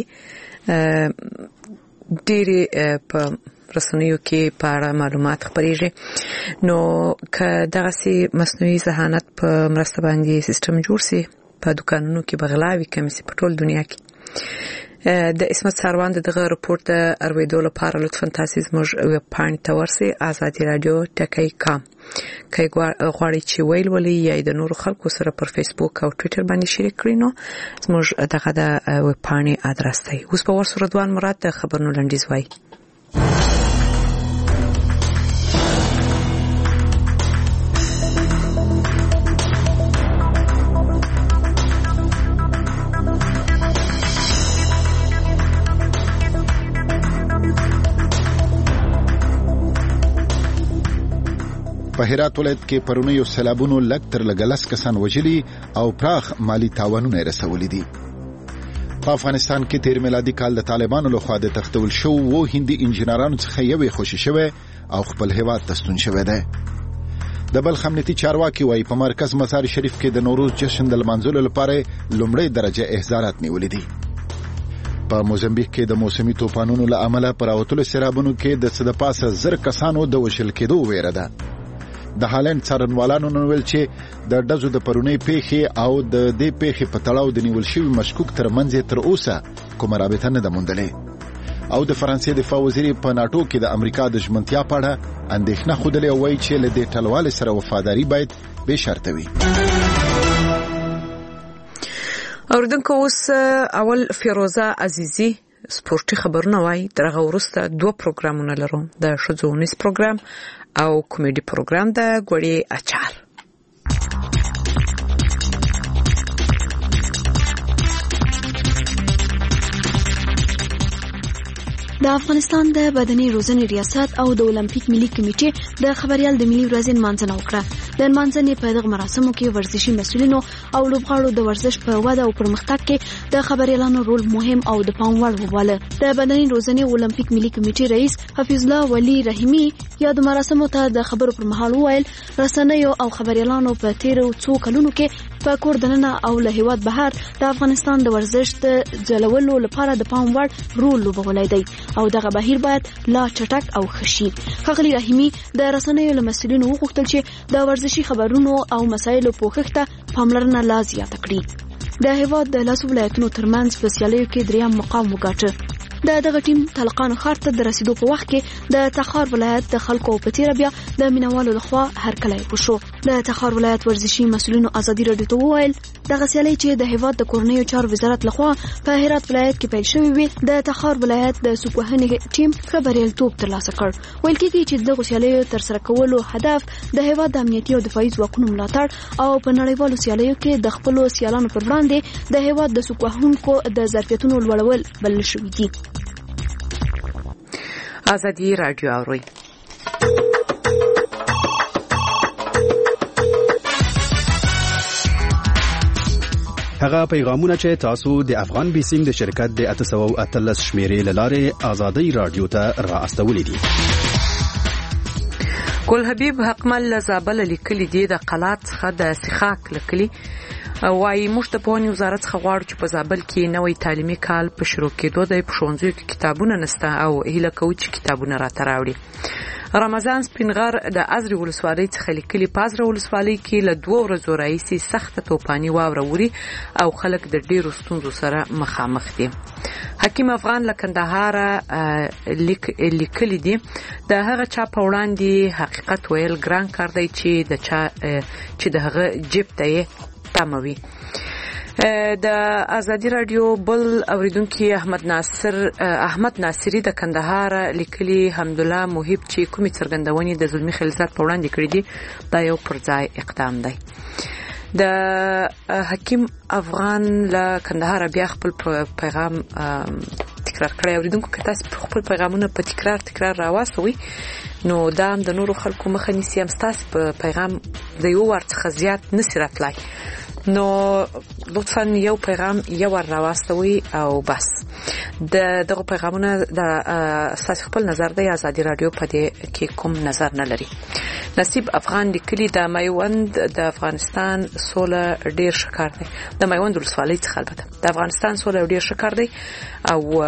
Speaker 1: ډیر په رسنیو کې په معلومات خبريږي. نو که دغه سي مصنوعي ذهانت په مرسته باندې سیستم جوړ سي په دکانونو کې بغلاوي کم سي په ټول دنیا کې. د اسمت ساروان دغه رپورت د ارویدو لپاره لطفاً تاسو زموږ ویب پاڼې ته ورسئ ازادي رادیو ټکی کام کای غواړي چې ویل ولې یا د نورو خلکو سره پر فیسبوک او ټوئیټر باندې شریک کړئ نو زموږ دغه د ویب پاڼې ادرس دی. اوس په ورسره دوان مراد د خبرونو لنډیز وای.
Speaker 2: په هرات ولایت کې پرونیو سیلابونو لږ تر لږه 10 کسان وژلي او پراخ مالی تاوانونه رسولي دي. په افغانستان کې تیر میلادي کال د طالبانو لخوا د تختول شو و هندي انجنیرانو څخه یوې خوشي شوه او خپل هیواد ته ستون شوه ده. د بلخ امنیتي چارواکي وايي په مرکز مزار شریف کې د نوروز جشن د لمانځلو لپاره لومړی درجه احضارات نیولې دي. په موزمبیک کې د موسمي طوفانونو له امله پر اوتلو سیلابونو کې د څه د پاسه 1000 کسانو د وشل کېدو ویره ده. د هالند څارنوالانو نن ویل چې د ډزو د پرونی پیښې او د دې پیښې په تړاو د نیول شوی مشکوک ترمنځ تر اوسه کومه رابطه نه ده موندلې. او د فرانسې دفاع وزیر په ناتو کې د امریکا د ژمنتیا په اړه اندېښنه خوده وایي چې له دې ټلوال سره وفاداری باید به شرط وي.
Speaker 1: اوردونکو اوس اول فیروزه عزیزی سپورتي خبرونه وای. درغه ورسته 2 پروګرامونه لرو، د شذونیس پروګرام او کمیډي پروګرام د ګوړې اچار.
Speaker 4: د افغانستان د بدني روزنې ریاست او د اولمپیک ملي کمیټې د خبريال د ملي ورځې نمانځنه وکړه. د نمانځنې په دغه مراسمو کې ورزشي مسؤلینو او لوبغاړو د ورزش په وده او پرمختګ کې د خبريالانو رول مهم او د پام وړ وباله. د بدني روزنې اولمپیک ملي کمیټې رئیس حفیظ الله ولی رحیمی یا د مراسمو ته د خبرو پر مهال وویل رسنیو او خبريالانو په تیرو څو کلونو کې په کور دننه او له هیواد بهر د افغانستان د ورزش د ځلولو لپاره د پام وړ رول لوبولی دی او دغه بهیر باید لا چټک او خشي. ښاغلي رحیمی د رسنیو له مسؤلینو وغوښتل چې د ورزشي خبرونو او مسایلو پوښښت ته پاملرنه لا زیاته کړي. د هیواد د لاسو ولایتونو ترمنځ په سیالیو کې 3 مقام وګاټه. دغه ټیم تلقان ښار ته د رسیدو په وخت کې د تخار ولایت د خلکو په تیر بیا د مینوالو لخوا هرکلی وشو. د تخار ولایت ورزشي مسؤلینو ازادي رادیو ته وویل دغه سیالي چې د هیواد د کورنیو چارو وزارت لخوا په هرات ولایت کې پیل شوې وي د تخار ولایت د سوپوهنې ټیم ښه بریالیتوب ترلاسه کړ. ویل کېږي چې دغه سیالیو ترسره کولو هدف د هیواد د امنیتي او دفاعي ځواکونو ملاتړ او په نړیوالو سیالیو کې د خپلو سیالانو پر وړاندې د هیواد د سوپوهونکو د ظرفیتونو لوړول بلل شوي دي.
Speaker 1: ازادي رادیو اوري.
Speaker 7: هغه پیغامونه چې تاسو د افغان بیسینګ د شرکت د 813 شمیرې لاره ازادي رادیو ته را استولې دي.
Speaker 1: ګل حبیب حقمل زابل لیکلي دي د قلات څخه د سیخاک لیکلي وايي موږ ته په وزارت څخه غواړو چې په زابل کې نوې تعلیمي کال په شروع کېدو د ښوونځیو کې کتابونه نشته او هیله کوو چې کتابونه راته راوړي. رمضان سپینغر د ازرې ولسوالۍ څخه لیکلي په ازرې ولسوالۍ کې له 2 ورځو راهیسې سخته توپاني واوره وري او خلک د ډېرو ستونزو سره مخامخ دي. حکیم افغان له کندهار لیکلي دي د هغه چا په وړاندې حقیقت ویل ګران کار دی چې د هغه جیب ته تموي. د ازادي رادیو بل اوریدونکو احمد ناصری د کندهار لیکلي حمدالله محب چې کومي څرګندونې د ظلمي خلافت په وړاندې کړې دي دا یو پرځای اقدام دی. د حکیم افغان له کندهار بیا خپل پیغام تکرار کړی. اوریدونکو که تاسو خپل پیغامونه په تکرار راوستوي نو دا هم د نورو خلکو مخه نیسي، هم ستاسو په پیغام د یو ور څخه زیات نسی راتلای، نو لطفاً یو پیغام یو ور راوستوي او بس. دغه پیغامونه د ستاسو خپل نظر دی. آزادي رادیو په دې کې کوم نظر نه لري. نصیب افغان لیکلي د میوند د افغانستان سوله ډیر شکر دی. د میوند ولسوالۍ څخه البته د افغانستان سوله ډیر شکر دی او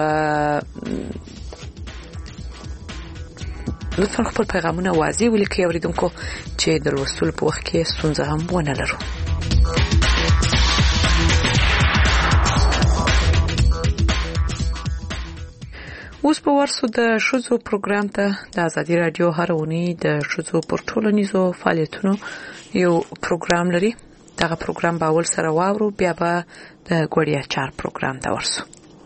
Speaker 1: لطفاً خپل پیغامونه واضح ولیکئ اوریدونکو چې د لوستلو په وخت کې ستونزه هم ونه لرو. اوس په ورسو د شوزو پروګرام ته د آزادي رادیو هر اونۍ د شوزو پر ټولنیزو فعالیتونو یو پروګرام لري. دغه پروګرام به اول سره واورو، بیا به د ګوړیا چار پروګرام ته ورسو.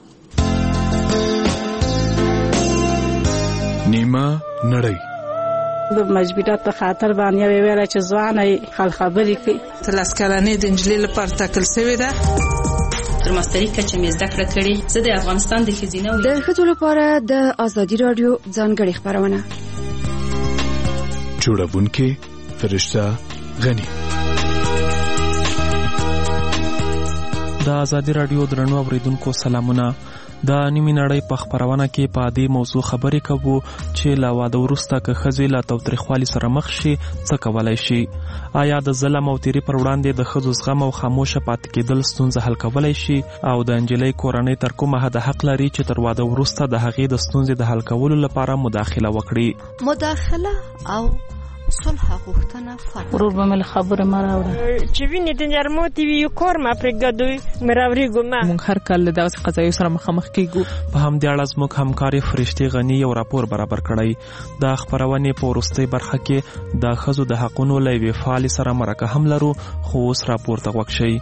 Speaker 8: نیمه نړۍ
Speaker 9: د مجبورات په خاطر باندې ویل چې ځواني خل خبرې کوي.
Speaker 10: تلاسکلانې د انجلۍ لپاره تاکل شوی ده.
Speaker 11: تر ماستری کچه مې زده کړه کړې. زه د افغانستان د خزینه
Speaker 4: د ښځو لپاره د آزادي رادیو ځانګړې خبرونه
Speaker 8: جوړونکې فرشته غنی.
Speaker 12: د آزادي رادیو درنو اوریدونکو سلامونه. د نیمه نړۍ په خبرونه کې په دې موضوع خبرې کوو چې لا واده ورسته که ښځې له تاوتریخوالي سره مخ شي څه کولای شي. آیا د ظلم او تیری پر وړاندې د ښځو زغم او خاموشه پاتې کېدل ستونزه حل کولای شي او د انجلۍ کورنۍ تر کومه حد حق لري چې تر واده وروسته د هغې د ستونزې د حل کولو لپاره مداخله وکړي.
Speaker 13: مداخله او صلح غوښتنه فرق.
Speaker 9: ورور به مل خبره ما راوړه
Speaker 14: چې ویني د نرمو تی وی کور ما پرګدوي مراوري ګما.
Speaker 12: موږ هر کال د دغه قضایي سره مخامخ کیږو. په همدې اړه زموږ همکاري فرشتي غنی یو راپور برابر کړی. د خبرونې په وروستۍ برخه کې د ښځو د حقونو له یوې فعالې سره مرکه هم لرو، خو اوس راپور ته غوږ شئ.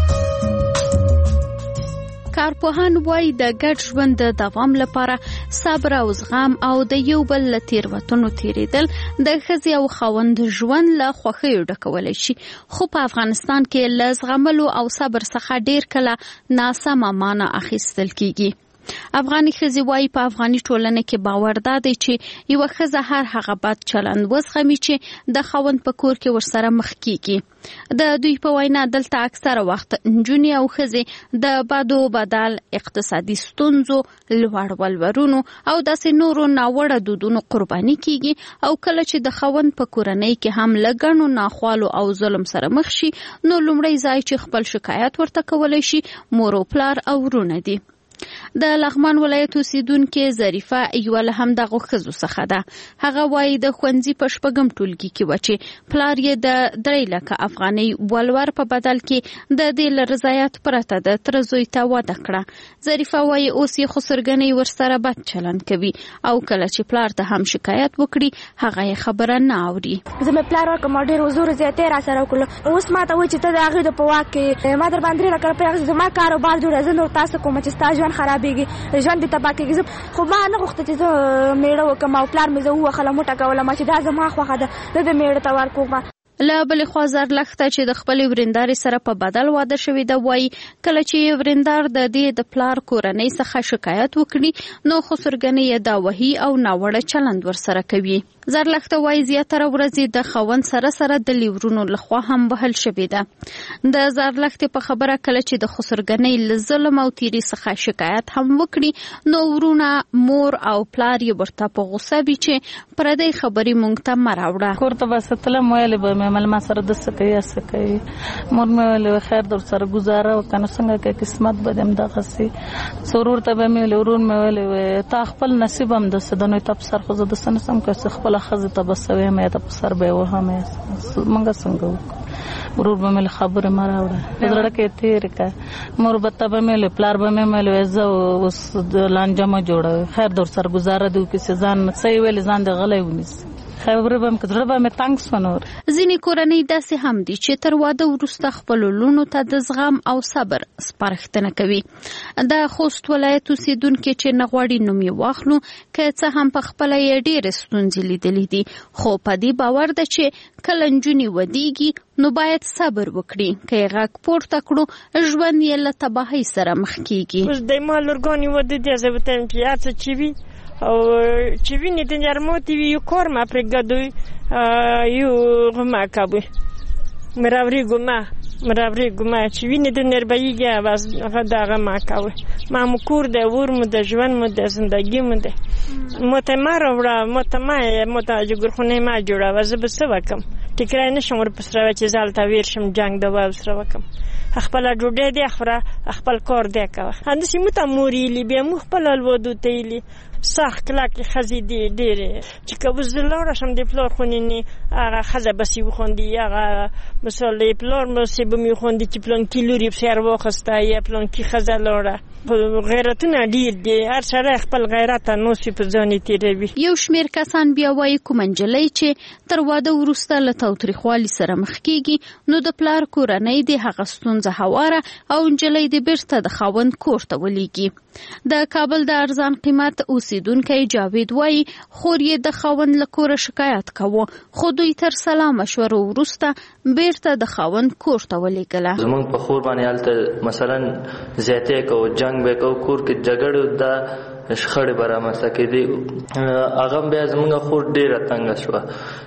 Speaker 4: کارپوهان وایي د ګډ ژوند د دوام لپاره صبر او زغم او د یو بل له تیروتنو تیریدل د ښځې او خاوند ژوند له خوښیو ډکولی شي، خو په افغانستان کې له زغملو او صبر څخه ډیر کله ناسمه معنی اخیستل کیږي. افغاني ښځې وایي په افغاني ټولنه کې باور دی چې یوه ښځه هر هغه بد چلند وزغمي چې د خاوند په کور کې ورسره مخ کیږي. د دوی په وینا دلته اکثره وخت نجونې او ښځې د بدو بدل اقتصادي ستونزو، لوړ ولورونو او داسې نورو ناوړه دودونو قرباني کیږي او کله چې د خاوند په کورنۍ کې هم له ګڼو ناخوالو او ظلم سره مخ شي نو لومړی ځای چې خپل شکایت ورته کولی شي مور او پلار او ورونه دي. د لغمان ولایت اوسیدونکې ظریفه یوه له همدغو ښځو څخه ده. هغه وایي د ښوونځي په شپږم ټولګي کې وه چې پلار یې د 3 لکه افغانۍ ولور په بدل کې د دې له رضایت پرته د تره زوی ته واده کړه. ظریفه وایي اوس یې خسرګنۍ ورسره بد چلند کوي او کله چې پلار ته هم شکایت وکړي هغه یې خبره نه اوري.
Speaker 28: زه مې پلار ورکړم ډېر حضور زیاتې را سره وکړو. اوس ما ته وایي چې ته د هغې د په واک کې ما در باندې 3 لکه روپۍ زما کاروبار جوړوي، زه نور تاسو کوم چې ستا ژوند خرابېږي، ژوند دې تباه کېږي. خو ما نه غوښته چې زه میړه وکړم او پلار مې زه ووهله موټه کولم چې دا زما خوښه ده، زه د میړه ته ورکوم.
Speaker 4: له بلې خوا زرلښته چې د خپلې ورېندارې سره په بدل واده شوې ده وایي کله چې ورېندار د دې د پلار کورنۍ څخه شکایت وکړي نو خسرګنۍ یې دا وهي او ناوړه چلند ورسره کوي. زرلښته وایي زیاتره ورځې د خاوند سره د لیورونو لخوا هم وهل شوې ده. د زرلښتې په خبره کله چې د خسرګنۍ له ظلم او تیري څخه شکایت هم وکړي نو ورونه، مور او پلار یې ورته په غوسه وي چې پردۍ خبرې موږ ته مه راوړه.
Speaker 9: کور ته به ستلم ویلې به مې مل ما سره د څه کوي څه کوي. مور مې ویلې خیر در سره ګزاره وکنه څنګه کې قسمت به دم دغسې. ضرور ته به مې ویلې ورور مې ویلې تا خپل نصیب هم د څه د نوی ته په سر خو زه د څه نه سم که خپله ښځې ته به څه ویم یا ته په سر به یې وهم موږ څنګه وکړو. ورور به مې خبرې مه راوړه په زړه کې تېرې کړه. مور به ته به مې ویلې پلار به مې ویلې زه اوس لانجه مه جوړوئ، خیر در سره ګزاره دې وکړي چې ځان څه یې ویلې ځان دې غلی ونیسي.
Speaker 4: ځینې کورنۍ داسې هم دي چې تر واده وروسته خپلو لوڼو ته د زغم او صبر سپارښتنه کوي. د خوست ولایت اوسیدونکي چې نه غواړي نوم یې واخلو که څه هم په خپله یې ډېرې ستونزې لیدلې دي، خو په دې باور ده چې کله نجونې ودیږي
Speaker 3: نو باید صبر وکړي که غږ پورته کړو ژوند یې له تباهۍ سره مخ کیږي.
Speaker 14: اوس د ما لورګانې وده دې زه بتم چې هڅه چې وي او چې ویني د نرموتی وي یو کار ما پرېږدوي یو غما کوي مراوري ګما چې ویني د نربایږي باز هغه دغه ما کوي ما مو کور د ور مو د ژوند مو د زندګي مو د متمر وړه متاجګرخونه ما جوړه وزه به څه وکم ټیکرای نشم ور پسره چې زالته ویر شم جنگ د وال سره وکم خپل جوړې دی خبره خپل کار دی کوي هندسي متموري بیا مو خپل الودو تیلی صح کلاکی خزی دی ډېرې چې که وزلاره شم د پلار خونینې هغه ښځه بسې وخوندي هغه مثال د پلار بسې به مې وخوندي چې پلانکي لورې پسې واخسته یا پلانکي ښځه لاړه غیرتونه ډېر دي هر سړی خپل غیرت نوسي په ځان یې تېروي.
Speaker 3: یو شمېر کسان بیا وایي کومه نجلۍ چې تر واده وروسته له تاوتریخوالي سره مخ کېږي نو د پلار کورنۍ د هغه ستونزه هواره او نجلۍ د بیرته د خاوند کور ته ولیږي. د کابل د ارزان قیمت اوسیدونکی جاوید وایي خور یې د خاوند له کوره شکایت کوه خو دوی تر سلا مشورو وروسته بیرته د خاوند کور ته ولیږله.
Speaker 15: زمونږ په خور باندې هلته مثلا زیاتې کوو جنګ به کوو کور کې جګړې د شخړې به رامنځته کېدې هغه بیا زمونږ خور ډېره تنګه شوه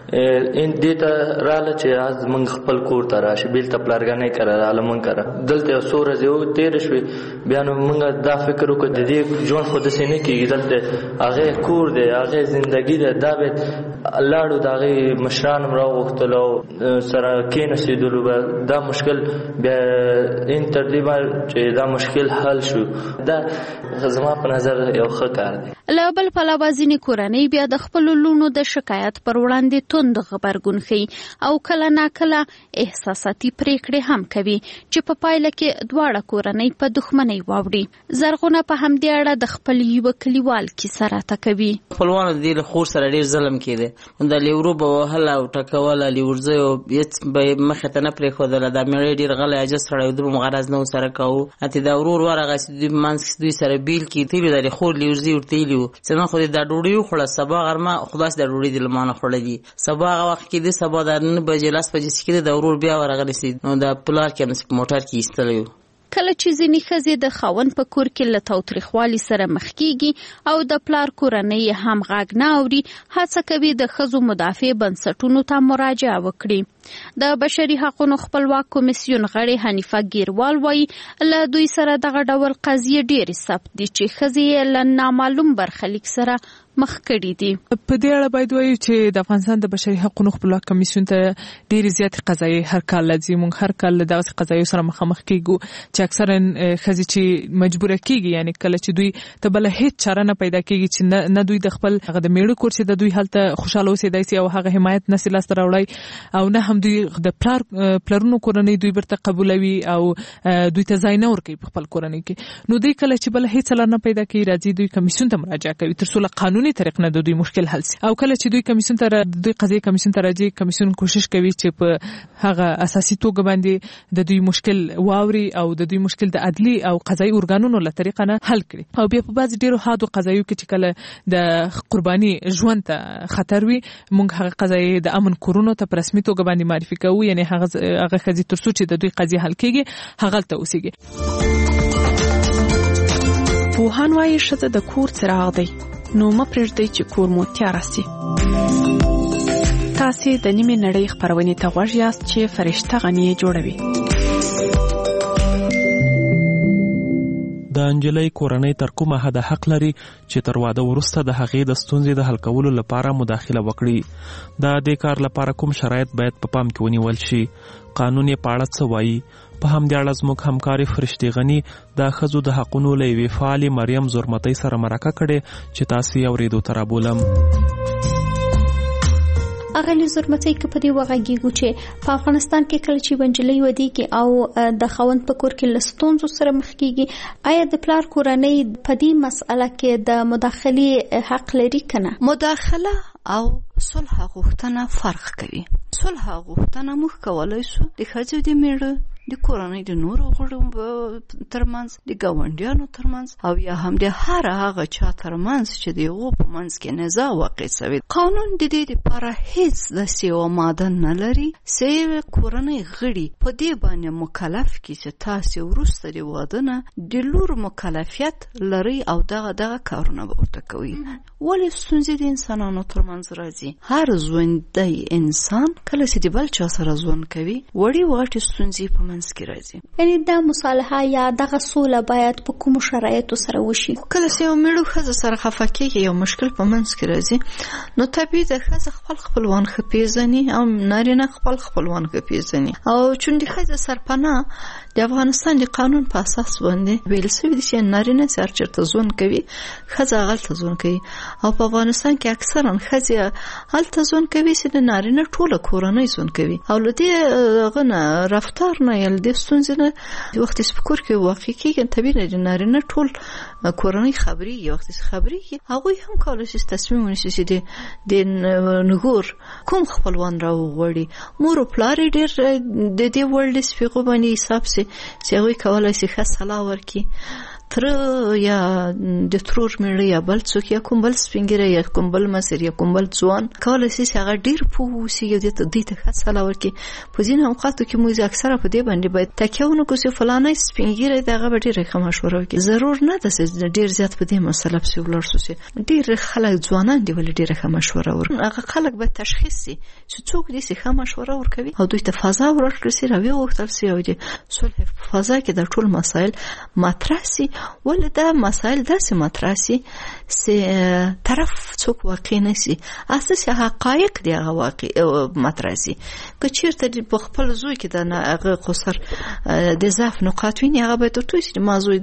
Speaker 15: دې ته راله چې زمونږ خپل کور ته راشي بېلته پلارګانۍ کره راله مونږ کره دلته یو څو ورځې تېرې شوې بیا نو مونږ دا فکر وکړو د دې ژوند خو داسې نه کېږي دلته هغې کور دی هغې زندګي ده دا به لاړو د هغې مشران هم راوغوښتل او سره کېناستېدلو به دا مشکل بیا تر دې چې دا مشکل حل شو دا زما په نظر یو ښه کار دی.
Speaker 3: له بل پلوه ځینې کورنۍ بیا د خپلو لوڼو د شکایت پر وړاندې توند غبرګون ښیي او کله ناکله احساساتي پریکړې هم کوي چې په پایله کې دواړه کورنۍ په دښمنۍ واوړي. زرغونه په همدې اړه د خپل یوه کلیوال کیسه راته کوي.
Speaker 16: خپلوانو د دې له خور سره ډېر ظلم کېده د لیورو به وهله او ټکوله لیورځیو هېڅ به یې مخې ته نه پرېښودله دا مېړی ډېر غلی عاجز سړی و دومره غرض نه ورسره کوو اتې دا ورور ورغسې دوی منځ کې دوی سره بیل کړي تېلي دا د خور لیورځي ورته ویلي وو چې نن خو دې دا ډوډۍ وخوړه سبا غرمه خو داسې دا ډوډۍ دې له ما نه خوړلي سبا هغه وخت کې د سبا د 9 بجې 10 بجې چې کېده د ورور بیا ورغلی نو د پلار کې همداسې په موټر کې ایستلی و.
Speaker 3: کله چې ځینې ښځې د خاوند په کور کې له تاوتریخوالي سره مخ کېږي او د پلار کورنۍ هم غږ نه اوري هڅه کوي د ښځو مدافع بنسټونو ته مراجعه وکړي. د بشري حقونو خپلواک کمیسیون غړې حنیفه ګیروال وایي له دوی سره دغه ډول قضیې ډېرې ثبت دي چې ښځې له نامعلوم برخلیک سره مخ کړي دي.
Speaker 12: په دې اړه باید وایو چې د افغانستان د بشري حقوقو خپلواک کمیسیون ته ډېرې زیاتې قضایي هر کال راځي. موږ هر کال له دغسې قضایو سره مخامخ کېږو چې اکثرا ښځې چې مجبوره کېږي یعنې کله چې دوی ته بله هېڅ چاره نه پیدا کېږي چې نه دوی د خپل هغه د میړه کور چې د دوی هلته خوشحاله اوسېدی سي او هغه حمایت نسي لاسته راوړی او نه هم دوی د پلرونو کورنۍ دوی برته قبولوي او دوی ته ځای نه ورکوي په خپل کورنۍ کې نو دوی کله چې بله هېڅ لار نه پیدا کوي راځي دوی کمیسیون ته مراجعه کوي تر څو له قانوني طریق نه د دوی مشکل حل سي او کله چې دوی کمیسیون ته دوی قضیې کمیسیون ته راځي کمیسیون کوشش کوي چې په هغه اساسي توګه باندې د دوی مشکل واوري او د دوی مشکل د عدلي او قضایي ارګانونو له طریقه نه حل کړي او بیا په بعض ډیرو حادو قضایو کې چې کله د قرباني ژوند ته خطر وي موږ هغه قضایي د امن کورونو ته په رسمي توګه باندې معرفي کوو یعنی هغه ښځې تر څو چې د دوی قضیه حل کېږي هغلته اوسېږي.
Speaker 17: پوهان وایي ښځه د کور څراغ دی نو مه پرېږدئ چې کور مو تیاره سي. تاسې د نیمې نړۍ خپرونې ته غوږ یاست چې فرشته غني جوړوي.
Speaker 12: د انجلۍ کورنۍ تر کومه حده حق لري چې تر واده وروسته د هغې د ستونزې د حل کولو لپاره مداخله وکړي. د دې کار لپاره کوم شرایط باید په پام کې ونیول شي؟ قانون یې په اړه څه وایي؟ په همدې اړه زموږ همکارې فرشتې غني د ښځو د حقونو له یوې فعالې مریم زرمتۍ سره مرکه کړې چې تاسې یې اورېدو ته رابولم.
Speaker 3: اغلی زرمتۍ که په دې وغږیږو چې په افغانستان کې کله چې نجلۍ ودیږي او د خاوند په کور کې له ستونزو سره مخ کېږي آیا د پلار کورنۍ په دې مسئله کې د مداخلې حق لري که نه؟
Speaker 13: مداخله او صلح غوښتنه فرق کوي. صلح غوښتنه موږ کولی شو د ښځې د میړه د کورنۍ د نورو غړو ترمنځ، د ګاونډیانو ترمنځ، او یا هم د هر هغه چا ترمنځ چې د هغو په منځ کې نزاع واقع شوی. قانون د دې لپاره هیڅ داسې یوه ماده نه لري چې کورنۍ غړي په دې باندې مکلف کړي چې تاسې وروسته د واده نه د لور مکلفیت لري او دغه کارونه به ورته کوي. ولې ستونزې د انسانانو ترمنځ راځي؟ هر ژوندی انسان کله چې د بل چا سره ژوند کوي وړې واټې ستونزې په منځ کې راځي.
Speaker 3: یعنی دا مصالحه یا دغه سوله باید په کومو شرایطو سره وشي؟
Speaker 13: کله چې یو مېړه ښځه سره خفه کېږي، یو مشکل په منځ کې راځي، نو طبیعي ده ښځه خپل خپلوان ښه پېژني او نارینه خپل خپلوان ښه پېژني. او چون د ښځې سرپناه د افغانستان د قانون په اساس باندې ویل شوي دي چې نارینه چې هر چېرته ژوند کوي ښځه هغلته ژوند کوي، او په افغانستان کې اکثرا ښځې هلته ژوند کوي چې د نارینه ټوله کورنۍ ژوند کوي. او له دې هغه نه رفتار نه یا له دې ستونزې نه وخت چې په کور کې واقع کېږي طبیعي ده د نارینه ټول کورنۍ خبرېږي. وخت چې خبرېږي هغوی هم کولی شي تصمیم ونیسي چې د نګور کوم خپلوان راوغواړي. مور او پلار یې ډېر د دې وړ د سپېغو باندې حساب سي چې هغوی کولی شي ښه سلا ورکړي. تره یا د ترور میړه یا بل څوک یا کوم بل سپین ږیری یا کوم بل مشر یا کوم بل ځوان کولی شي چې هغه ډېر پوه واوسي او دې ته ښه سلا ورکړي. په ځینو اوقاتو کې موږ اکثره په دې باندې باید تکیه ونه کړو چې فلانی سپین ږیری دی هغه به ډېره ښه مشوره وکړي. ضرور نه ده چې ډېر زیات په دې مسله پسې ولاړ شو چې ډېر خلک ځوانان دي ولې ډېره ښه مشوره ورکړي. هغه خلک باید تشخیص شي چې څوک دې چې ښه مشوره ورکوي او دوی ته فضا ورکړل شي او وغوښتل شي او د صلح په فضا کې دا ټول مسایل مطرح شي. ولې دا مسایل داسې مطرح شي چې طرف څوک واقع نه شي، اساسي حقایق دی هغه واقع مطرح شي. که چېرته په خپل زوی کې د هغه قصر د ضعف نقاط ویني هغه باید ورته وایي چې ما زوی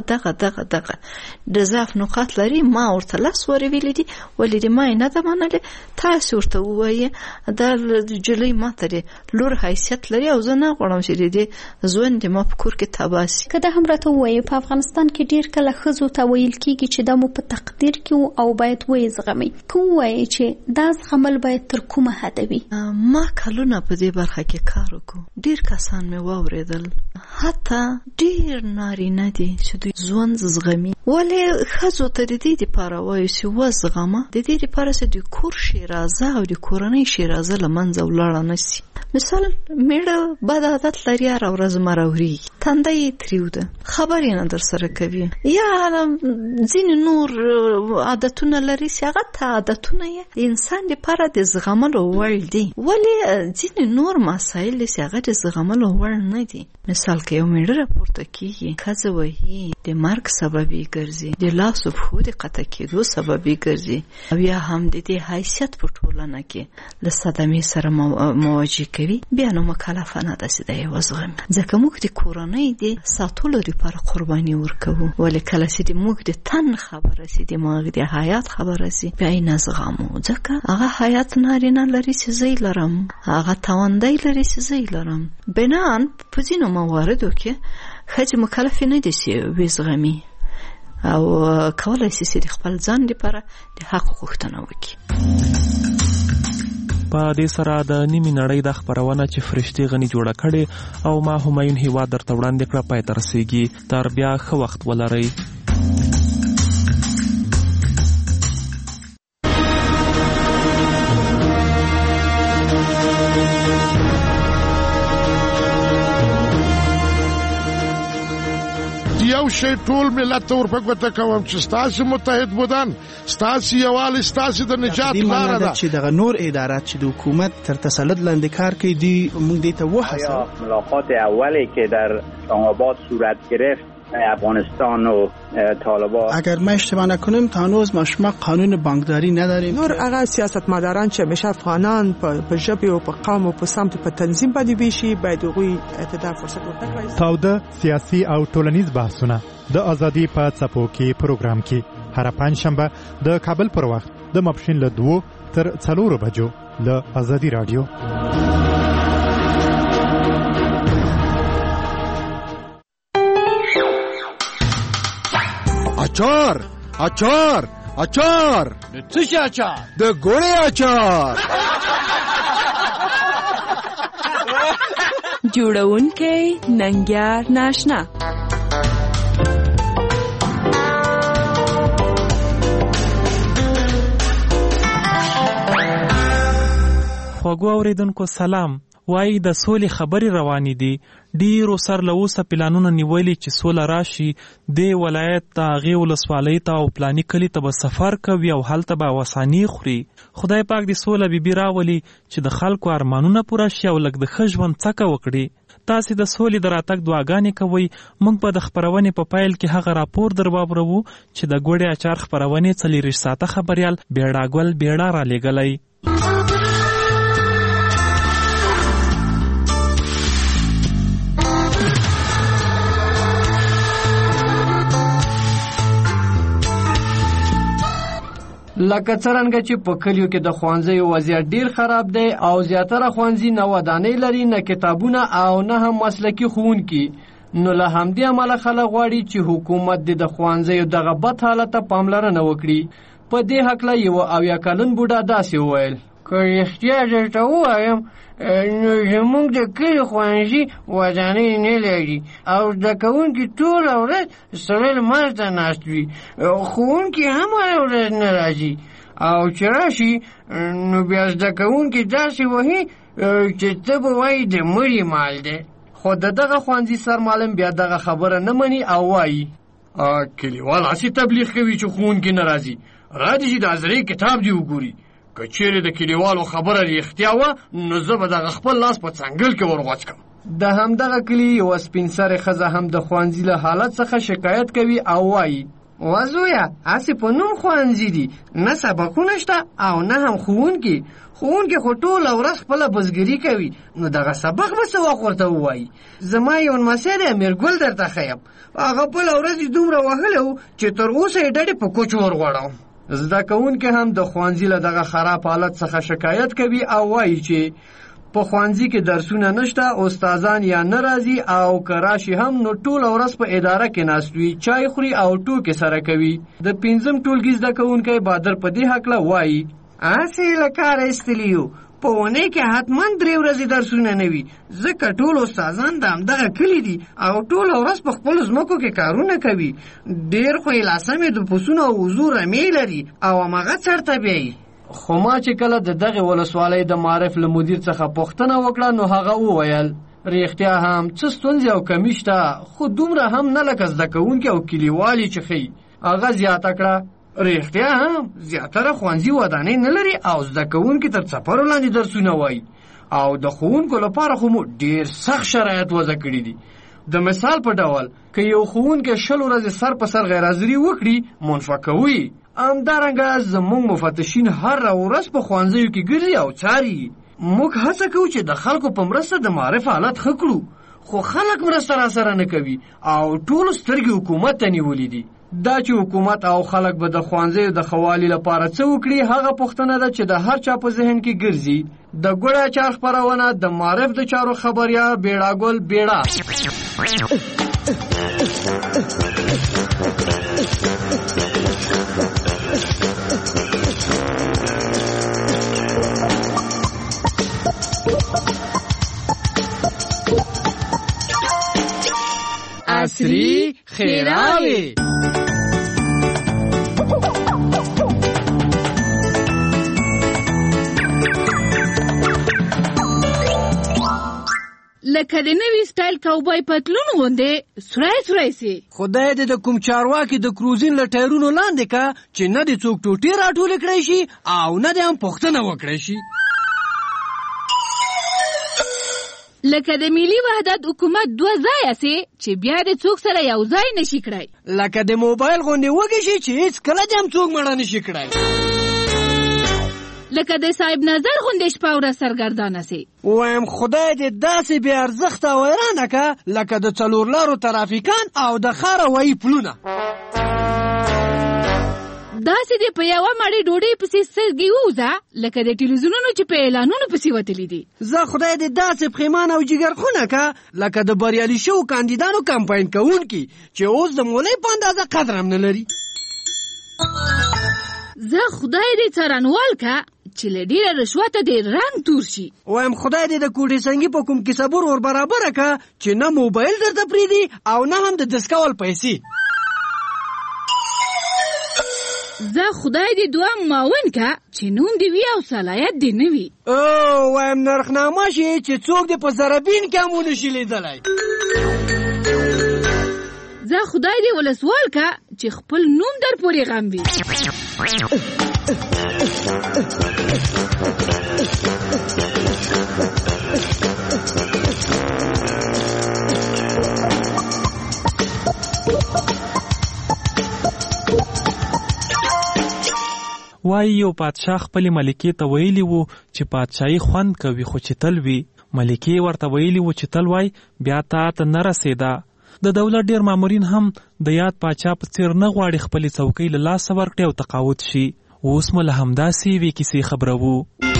Speaker 13: دغه د ضعف نقاط لري، ما ورته لس ورې ویلي دي ولې دې ما یې نه ده منلې. تاسې ورته ووایي دا جلۍ ما ته د لور حیثیت لري او زه نه غواړم چې د دې ژوند د ما په کور کې تباه شي.
Speaker 3: که دا هم راته ووایي په افغانستان کې ډېر کله ښځو ته ویل کېږي چې دا مو په تقدیر کې او باید ویې زغمئ، که ووایي چې دا زغمل باید تر کومه حده وي؟
Speaker 13: ما کلونه په دې برخه کې کار وکړو، ډېر کسان مې واورېدل، حتی ډېر نارینه دي چې دوی ژوند زغمي. ولې ښځو ته د دې دپاره وایو چې وزغمه، د دې دپاره چې د کور شیرازه او د کورنۍ شیرازه له منځه ولاړه نه شي. مثال میړه بد عادت لري، هره ورځ مراورېږي، تنده یې تریو ده، خبرې نه در سره کوي، یا ځینې نور عادتونه لري چې هغه ته عادتونه یې د انسان دپاره د زغملو وړ دي. ولې ځینې نور مسایل چې هغه د زغملو وړ نه دي. مثال که یو میړه راپورته کېږي، ښځه وهي، د مرګ سبب یې ګرځي، د لاسو پښو د قطع کېدو سبب یې ګرځي، او یا هم د دې حیثیت په ټولنه کې له صدمې سره مواجه کوي، بیا نو مکلفه نه ده چې دا یې وزغمي. ځکه موږ د کورنۍ د ساتلو لپاره قرباني ورکوو. ولې کله چې موږ د تن خبره شي، د موږ د حیات خبره شي، بیا یې نه زغمو. ځکه هغه حیات نارینه لري چې زه یې لرم، هغه توانایي لري چې زه یې لرم. بنان په ځینو مواردو کې ښځې مکلفې نه دي چې وزغمي او کولی شي چې د خپل ځان لپاره د حق غوښتنه وکړي.
Speaker 12: په دې سره د نیمې نړۍ د خبرونه چې فرشتي غني جوړه کړي او ما همایون هیوا درته وړاندې کړه پای ته رسیږي. تر بیا ښه وخت ولرئ.
Speaker 5: یو شی ټول ملت ته ورپګوته کوم چې ستاسو متحد بودن، ستاسو یووالی، ستاسو د نجات لاره ده.
Speaker 18: چې دغه نور ادارات چې د حکومت تر تسلط لاندې کار کوي دي، موږ دې ته وهڅوو.
Speaker 19: ملاقات اولی که در اسلام‌آباد صورت گرفت افغانستان و طالبان،
Speaker 18: اگر ما اشتباه نکنیم تا هنوز ما شما قانون بانکداری نداریم.
Speaker 20: نور هغه سیاستمداران چې همیشه افغانان په ژبه او په قوم او په سمت په تنظیم باندې ویشي، باید هغوی ته فرصت ورکړي.
Speaker 6: تاوده سیاسي او ټولنیز بحثونه د ازادي په څپو کې پروګرام کې هر پنځشنبه د کابل پر وخت د ماپښین له 2 تر 4 بجو له ازادي رادیو.
Speaker 5: اچار اچار اچار
Speaker 25: څه شي اچار؟
Speaker 5: د ګوړې اچار.
Speaker 17: جوړونکی ننګیار ناشنا.
Speaker 12: خوږو اوریدونکو سلام. وایي د سولې خبرې روانې دي. ډیرو سر له اوسه پلانونه نیولي چې سوله راشي. د ولایت د هغې ولسوالۍ ته او پلاني کلي ته به سفر کوي او هلته به وسانې خوري. خدای پاک دې سوله بیبي راولي چې د خلکو ارمانونه پوره شي او لږ د ښه ژوند څکه وکړي. تاسې د سولې د راتګ دعاګانې کوئ. موږ به د خپرونې په پیل کې هغه راپور در واورو چې د ګوړې اچار خپرونې 40 ساعته خبریال بیړاګل بیړه را لېږلی.
Speaker 2: لکه څرنګه چې په کلیو کې د ښوونځیو وضعیت ډیر خراب دی او زیاتره ښوونځي نه ودانۍ لري، نه کتابونه او نه هم مسلکي ښوونکي، نو له همدې امله خلک غواړي چې حکومت د ښوونځیو دغه بد حالت ته پاملرنه وکړي. په دې هکله یو 80 کلن بوډا داسې وویل: که رښتیا درته ووایم نو زموږ د کلي ښوونځي ودانۍ نه لري او زده کوونکي ټوله ورځ سړی لمر ته ناست وي، ښوونکي هم هره ورځ نه راځي او چې راشي نو بیا زده کوونکي داسې وهي چې ته به وایي د مړي مال دی. خو د دغه ښوونځي سرمعلم بیا دغه خبره نه مني او وایي: کلیوال هسې تبلیغ کوي چې ښوونکي نه راځي، راځي چې د ازرې کتاب دې وګوري. که چیرې د کلیوالو خبره رښتیا وه نو زه به دغه خپل لاس په څنګل کې ورغوڅ کړم. د همدغه کلي یوه سپین سرې ښځه هم د ښوونځي له حالت څخه شکایت کوي او وایي: وزویه هسې په نوم ښوونځي دي، نه سبقونه شته او نه هم ښوونکي خو ټوله ورځ خپله بزګري کوي، نو دغه سبق به څه وخت ورته ووایي. زما یو لمسی دی امیرګل درته ښیم، هغه بله ورځ یې دومره وهلی و چې تر اوسه یې ډډې په کوچو ورغوړم. زده کوونکي هم د ښوونځي له دغه خراب حالت څخه شکایت کوي او وایي چې په ښوونځي کې درسونه نشته، استادان یا نه راځي او که راشي هم نو ټوله ورځ په اداره کې ناست وي، چای خوري او ټوکې سره کوي. د 5م ټولګي زده کوونکی بادر په دې هکله وایي: هسې له کاره ایستلي یو، په اونۍ کې حتما 3 ورځې درسونه نه وي، ځکه ټول استادان د همدغه کلي دي او ټوله ورځ په خپلو ځمکو کې کارونه کوي، ډېر خو یې لاسمې د پسونو او وزو رمې لري او همغه څرته بیایي. خو ما چې کله د دغې ولسوالۍ د معارف له مدیر څخه پوښتنه وکړه نو هغه وویل: رښتیا هم څه ستونزې او کمی شته، خو دومره هم نه لکه زده کوونکي او کلیوالي چې ښیي. هغه زیاته کړه: رښتیا هم زیاتره ښوونځي ودانۍ نه لري او زده کوونکي تر څپرو لاندې درسونه وایي او د ښوونکو لپاره خو مو ډېر سخت شرایط وضع کړي دي. د مثال په ډول که یو ښوونکی 20 ورځې سر په سر غیرحاضري وکړي منفقوي. همدارنګه زموږ مفتشین هر ورځ په ښوونځیو کې ګرځي او څاري. موږ هڅه کوو چې د خلکو په مرسته د معرف حالت ښه کړو، خو خلک مرسته راسره نه کوي او ټولو سترګې حکومت ته نیولې دي. دا چې حکومت او خلک به د ښوونځیو د ښه والي لپاره څه وکړي هغه پوښتنه ده چې د هر چا په ذهن کې ګرځي. د ګوړه اچار خپرونه د معرف د چارو خبریا بیړاګل بیړه. عصري خیراوي
Speaker 7: لکه د نوی سټایل کاوبای پتلون غوندې سورای سي.
Speaker 2: خدای دې د کوم چارواکي د کروزین له ټایرونو لاندې کا چې نه دې څوک ټوټې راټول کړی شي او نه دې هم پوښتنه وکړی شي.
Speaker 7: لکه د ملي وحدت حکومت 2 ځایه سي چې بیا د څوک سره یو ځای نشي کړای.
Speaker 2: لکه د موبایل غوندې وږي شي چې هیڅ کله دې هم څوک مړه نشي کړای.
Speaker 7: لکه د صاحب نظر غوندې شپه ورځ سرګردانه سي.
Speaker 2: وایم خدای دې داسې بې ارزښته ویرانه که لکه د 4 لارو ترافیکان او د ښار هوایي پلونه.
Speaker 7: داسې دې په یوه مړۍ ډوډۍ پسې سترګې ووځه لکه د ټلویزیونونو چې په اعلانونو پسې وتلي دي.
Speaker 2: زه خدای دې داسې پښیمان او جګرخونه که لکه د بریالي شوو کاندیدانو کمپاین کوونکي چې اوس د مولۍ په اندازه قدر هم نه لري.
Speaker 7: زه خدای دې څارنوال کا چې له ډېره رشوته دې رنګ تور شي.
Speaker 1: وایم خدای دې د کوټې سنګي په کوم کې صبر ور برابره کا چې نه موبایل درته پریدي او نه هم د دسکول پیسې.
Speaker 7: زه خدای دې دوام معاون کا چې نوم دې وي او صلاحیت دې نه وي.
Speaker 1: وایم نرخنامه شي چې څوک دې په زربین کې هم ونه شي لیدلی.
Speaker 7: زه خدای دې ولسوال کا چې خپل نوم در پورې غم وي.
Speaker 12: وایي یو پادشاه خپلې ملکې ته ویلي وو چې پادشاهي خوند کوي خو چې تل وي. ملکې ورته ویلي وو چې تل وای بیا تا ته نه رسېده. د دولت ډېر مامورین هم د یاد پاچا په څېر نه غواړي خپلې څوکۍ له لاسه ورکړي او تقاعد شي. اوس مو له همداسې یوې کیسې خبروو.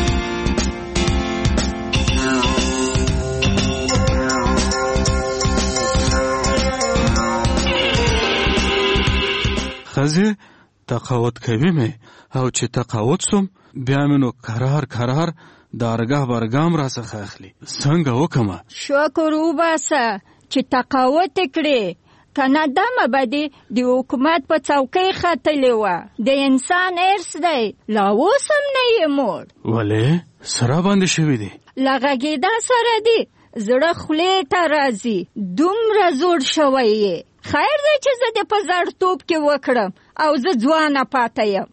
Speaker 10: ښځې تقاعد کوي مې او چې تقاعد سوم بیا مې نو کرار د ارګاه برګام را څخه اخلي. څنګه وکمه؟
Speaker 21: شکر وباسه چې تقاعد کړې کنه دمه به دې د حکومت په څوکۍ ختلې وه. د انسان ارث دی لا اوس هم نه یې موړ.
Speaker 10: ولې سره باندې شوي دي؟
Speaker 21: له غږېدا سره دي زړه خولې ته راځي دومره زوړ شوی یې. خیر دی چې زه دې په زړتوب کې وکړم او زه ځوانه پاته یم.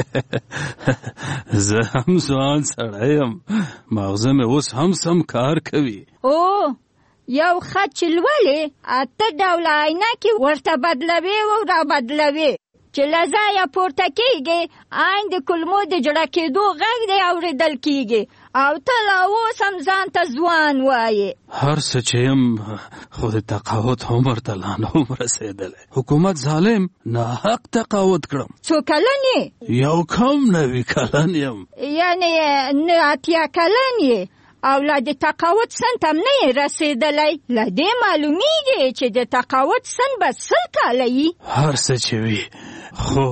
Speaker 10: زه هم ځوان سړی یم مغزه مې اوس هم سم کار کوي.
Speaker 21: یو خط چې لولې 8 ډوله عینکې ورته بدلوي او را بدلوي چې له ځایه پورته کېږي عین د کلمو د جړه کېدو غږ دی اورېدل کېږي او ته لا اوس هم ځان ته ځوان وایې.
Speaker 10: هر څه چې یم خو د تقاعد عمر ته لا نه وم رسېدلی. حکومت ظالم ناحق تقاعد کړم.
Speaker 21: څو کلن یې؟
Speaker 10: یو کم 90 کلن یم.
Speaker 21: یعنې 80 کلن یې او لا د تقاعد سن ته هم نه یې رسېدلی. له دې معلومیږي چې د تقاعد سن به 100 کاله یي.
Speaker 10: هر څه چې وي خو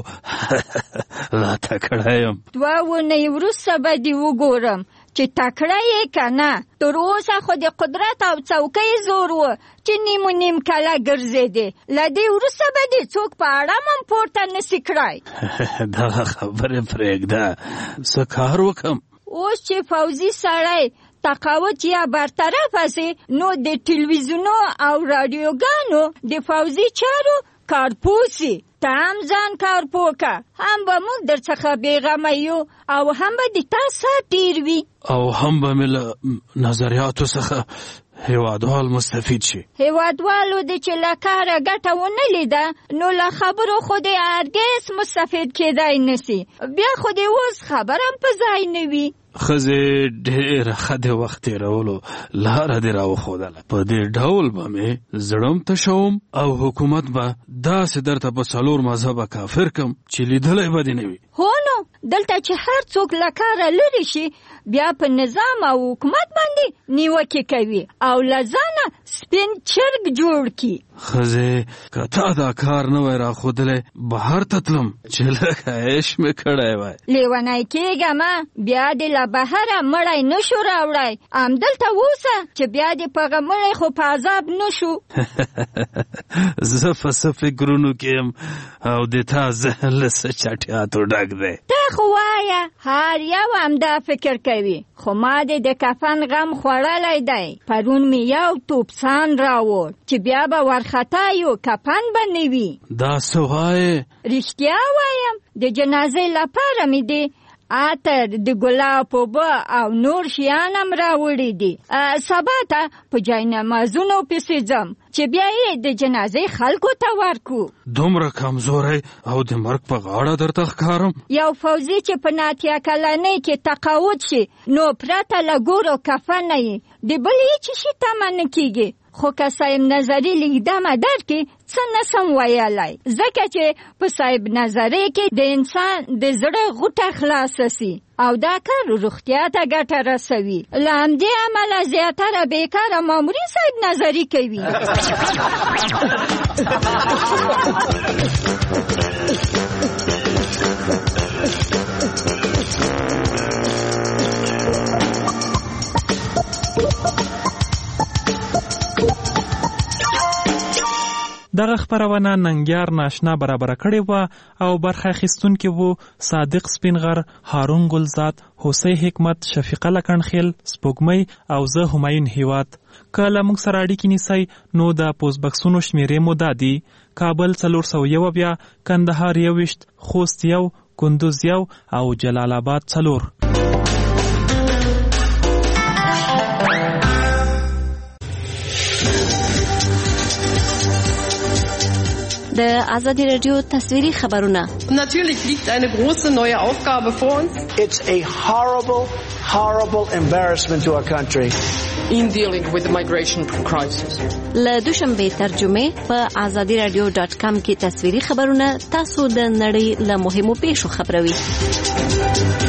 Speaker 10: لا تکړه یم.
Speaker 21: 2 اونۍ وروسته به دې وګورم چې تکړه یې که نه. تر اوسه خو د قدرت او څوکۍ زور و چې نیم کاله ګرځېدې. له دې وروسته به دې څوک په اړم هم پورته نسي کړی.
Speaker 10: دغه خبرې پرېږده څه کار وکړم؟
Speaker 21: اوس چې فوزي سړی تقاعد یا برطرف سي نو د ټلویزیونو او رادیوګانو د فوزي چارو کارپوسي. ته هم ځان کارپوکه هم به موږ در څخه بېغمه یو او هم به د تا سات ډېر وي
Speaker 10: او هم به مې له نظریاتو څخه هیوادوال مستفید شي.
Speaker 21: هیوادوالو د چې له کاره ګټه ونه لیده نو له خبرو خو د هرګز مستفید کېدای نسي. بیا خو د اوس خبر هم په ځای نه وي.
Speaker 10: ښځې ډېره ښه د وخت تېرولو لاره دې راوښودله. په دې ډول به مې زړم تشوم او حکومت به داسې درته په 4 مذهبه کافر کم چې لیدلی به دې نه وي.
Speaker 21: هو نو دلته چې هر څوک له کاره لرې شي بیا په نظام او حکومت باندې نیوکې کوي او له ځانه سپین چرګ جوړ کي.
Speaker 10: ښځې که تا دا کار نه وای راښودلی بهر ته تلم چې لږ عیش مې کړی وای.
Speaker 21: لیونی کېږمه بیا دې له بهره مړی نه شو راوړی. همدلته اوسه چې بیا دې په مړی خو په عذاب نه شو.
Speaker 10: زه په څه فکرونو کې یم او د تا ذهن له څه چټیاتو ډک دی.
Speaker 21: ته خو وایه هر یو همدا فکر کوي خو ما دې د کفن غم خوړلی دی. پرون مې یو توپسان راوړ چې بیا به ورخطا یو کفن به نه وي.
Speaker 10: دا څه وایې؟
Speaker 21: رښتیا وایم د جنازې لپاره مې دی عطر د ګلاب اوبه او نور شیان هم راوړي دي. سبا ته په جاینمازونو پسې ځم چې بیا یې د جنازې خلکو ته ورکو.
Speaker 10: دومره کمزوری او د مرګ په غاړه درته ښکارم.
Speaker 21: یو فوزي چې په 90 کلنۍ کې تقاعد شي نو پرته له ګورو کفن یې د بل هېڅ شي تمه نه کېږي. خو که صاحب نظري لیدمه درکې څه نسم ویلی ځکه چې په صاحب نظري کې د انسان د زړه غوټه خلاصه سي او دا کار روغتیا ته ګټه رسوي. له همدې امله زیاتره بیکاره مامورین صاحب نظري کوي.
Speaker 12: دغه خپرونه ننګیار ناشنا برابر کړې و او برخه اخیستونکي وو صادق سپینغر، هارون ګلزاد، حسین حکمت، شفیقه لکنخیل، سپوږمۍ او زه همایون هیواد. که له موږ سره اړیکې نیسئ نو د پوسټ بکسونو شمیرې مو دا دي: کابل 401، کندهار 21، خوست 1، کندوز 1 او جلال آباد 4.
Speaker 3: د آزادی رادیو تصویری خبرونه.
Speaker 17: Natürlich liegt eine große neue Aufgabe vor uns.
Speaker 8: It's a horrible embarrassment to our country.
Speaker 17: In dealing with the migration crisis.
Speaker 3: له دوشنبه ترجمه په azadiradio.com کې تصویری خبرونه تاسو د نړۍ له مهمو پیښو خبروي.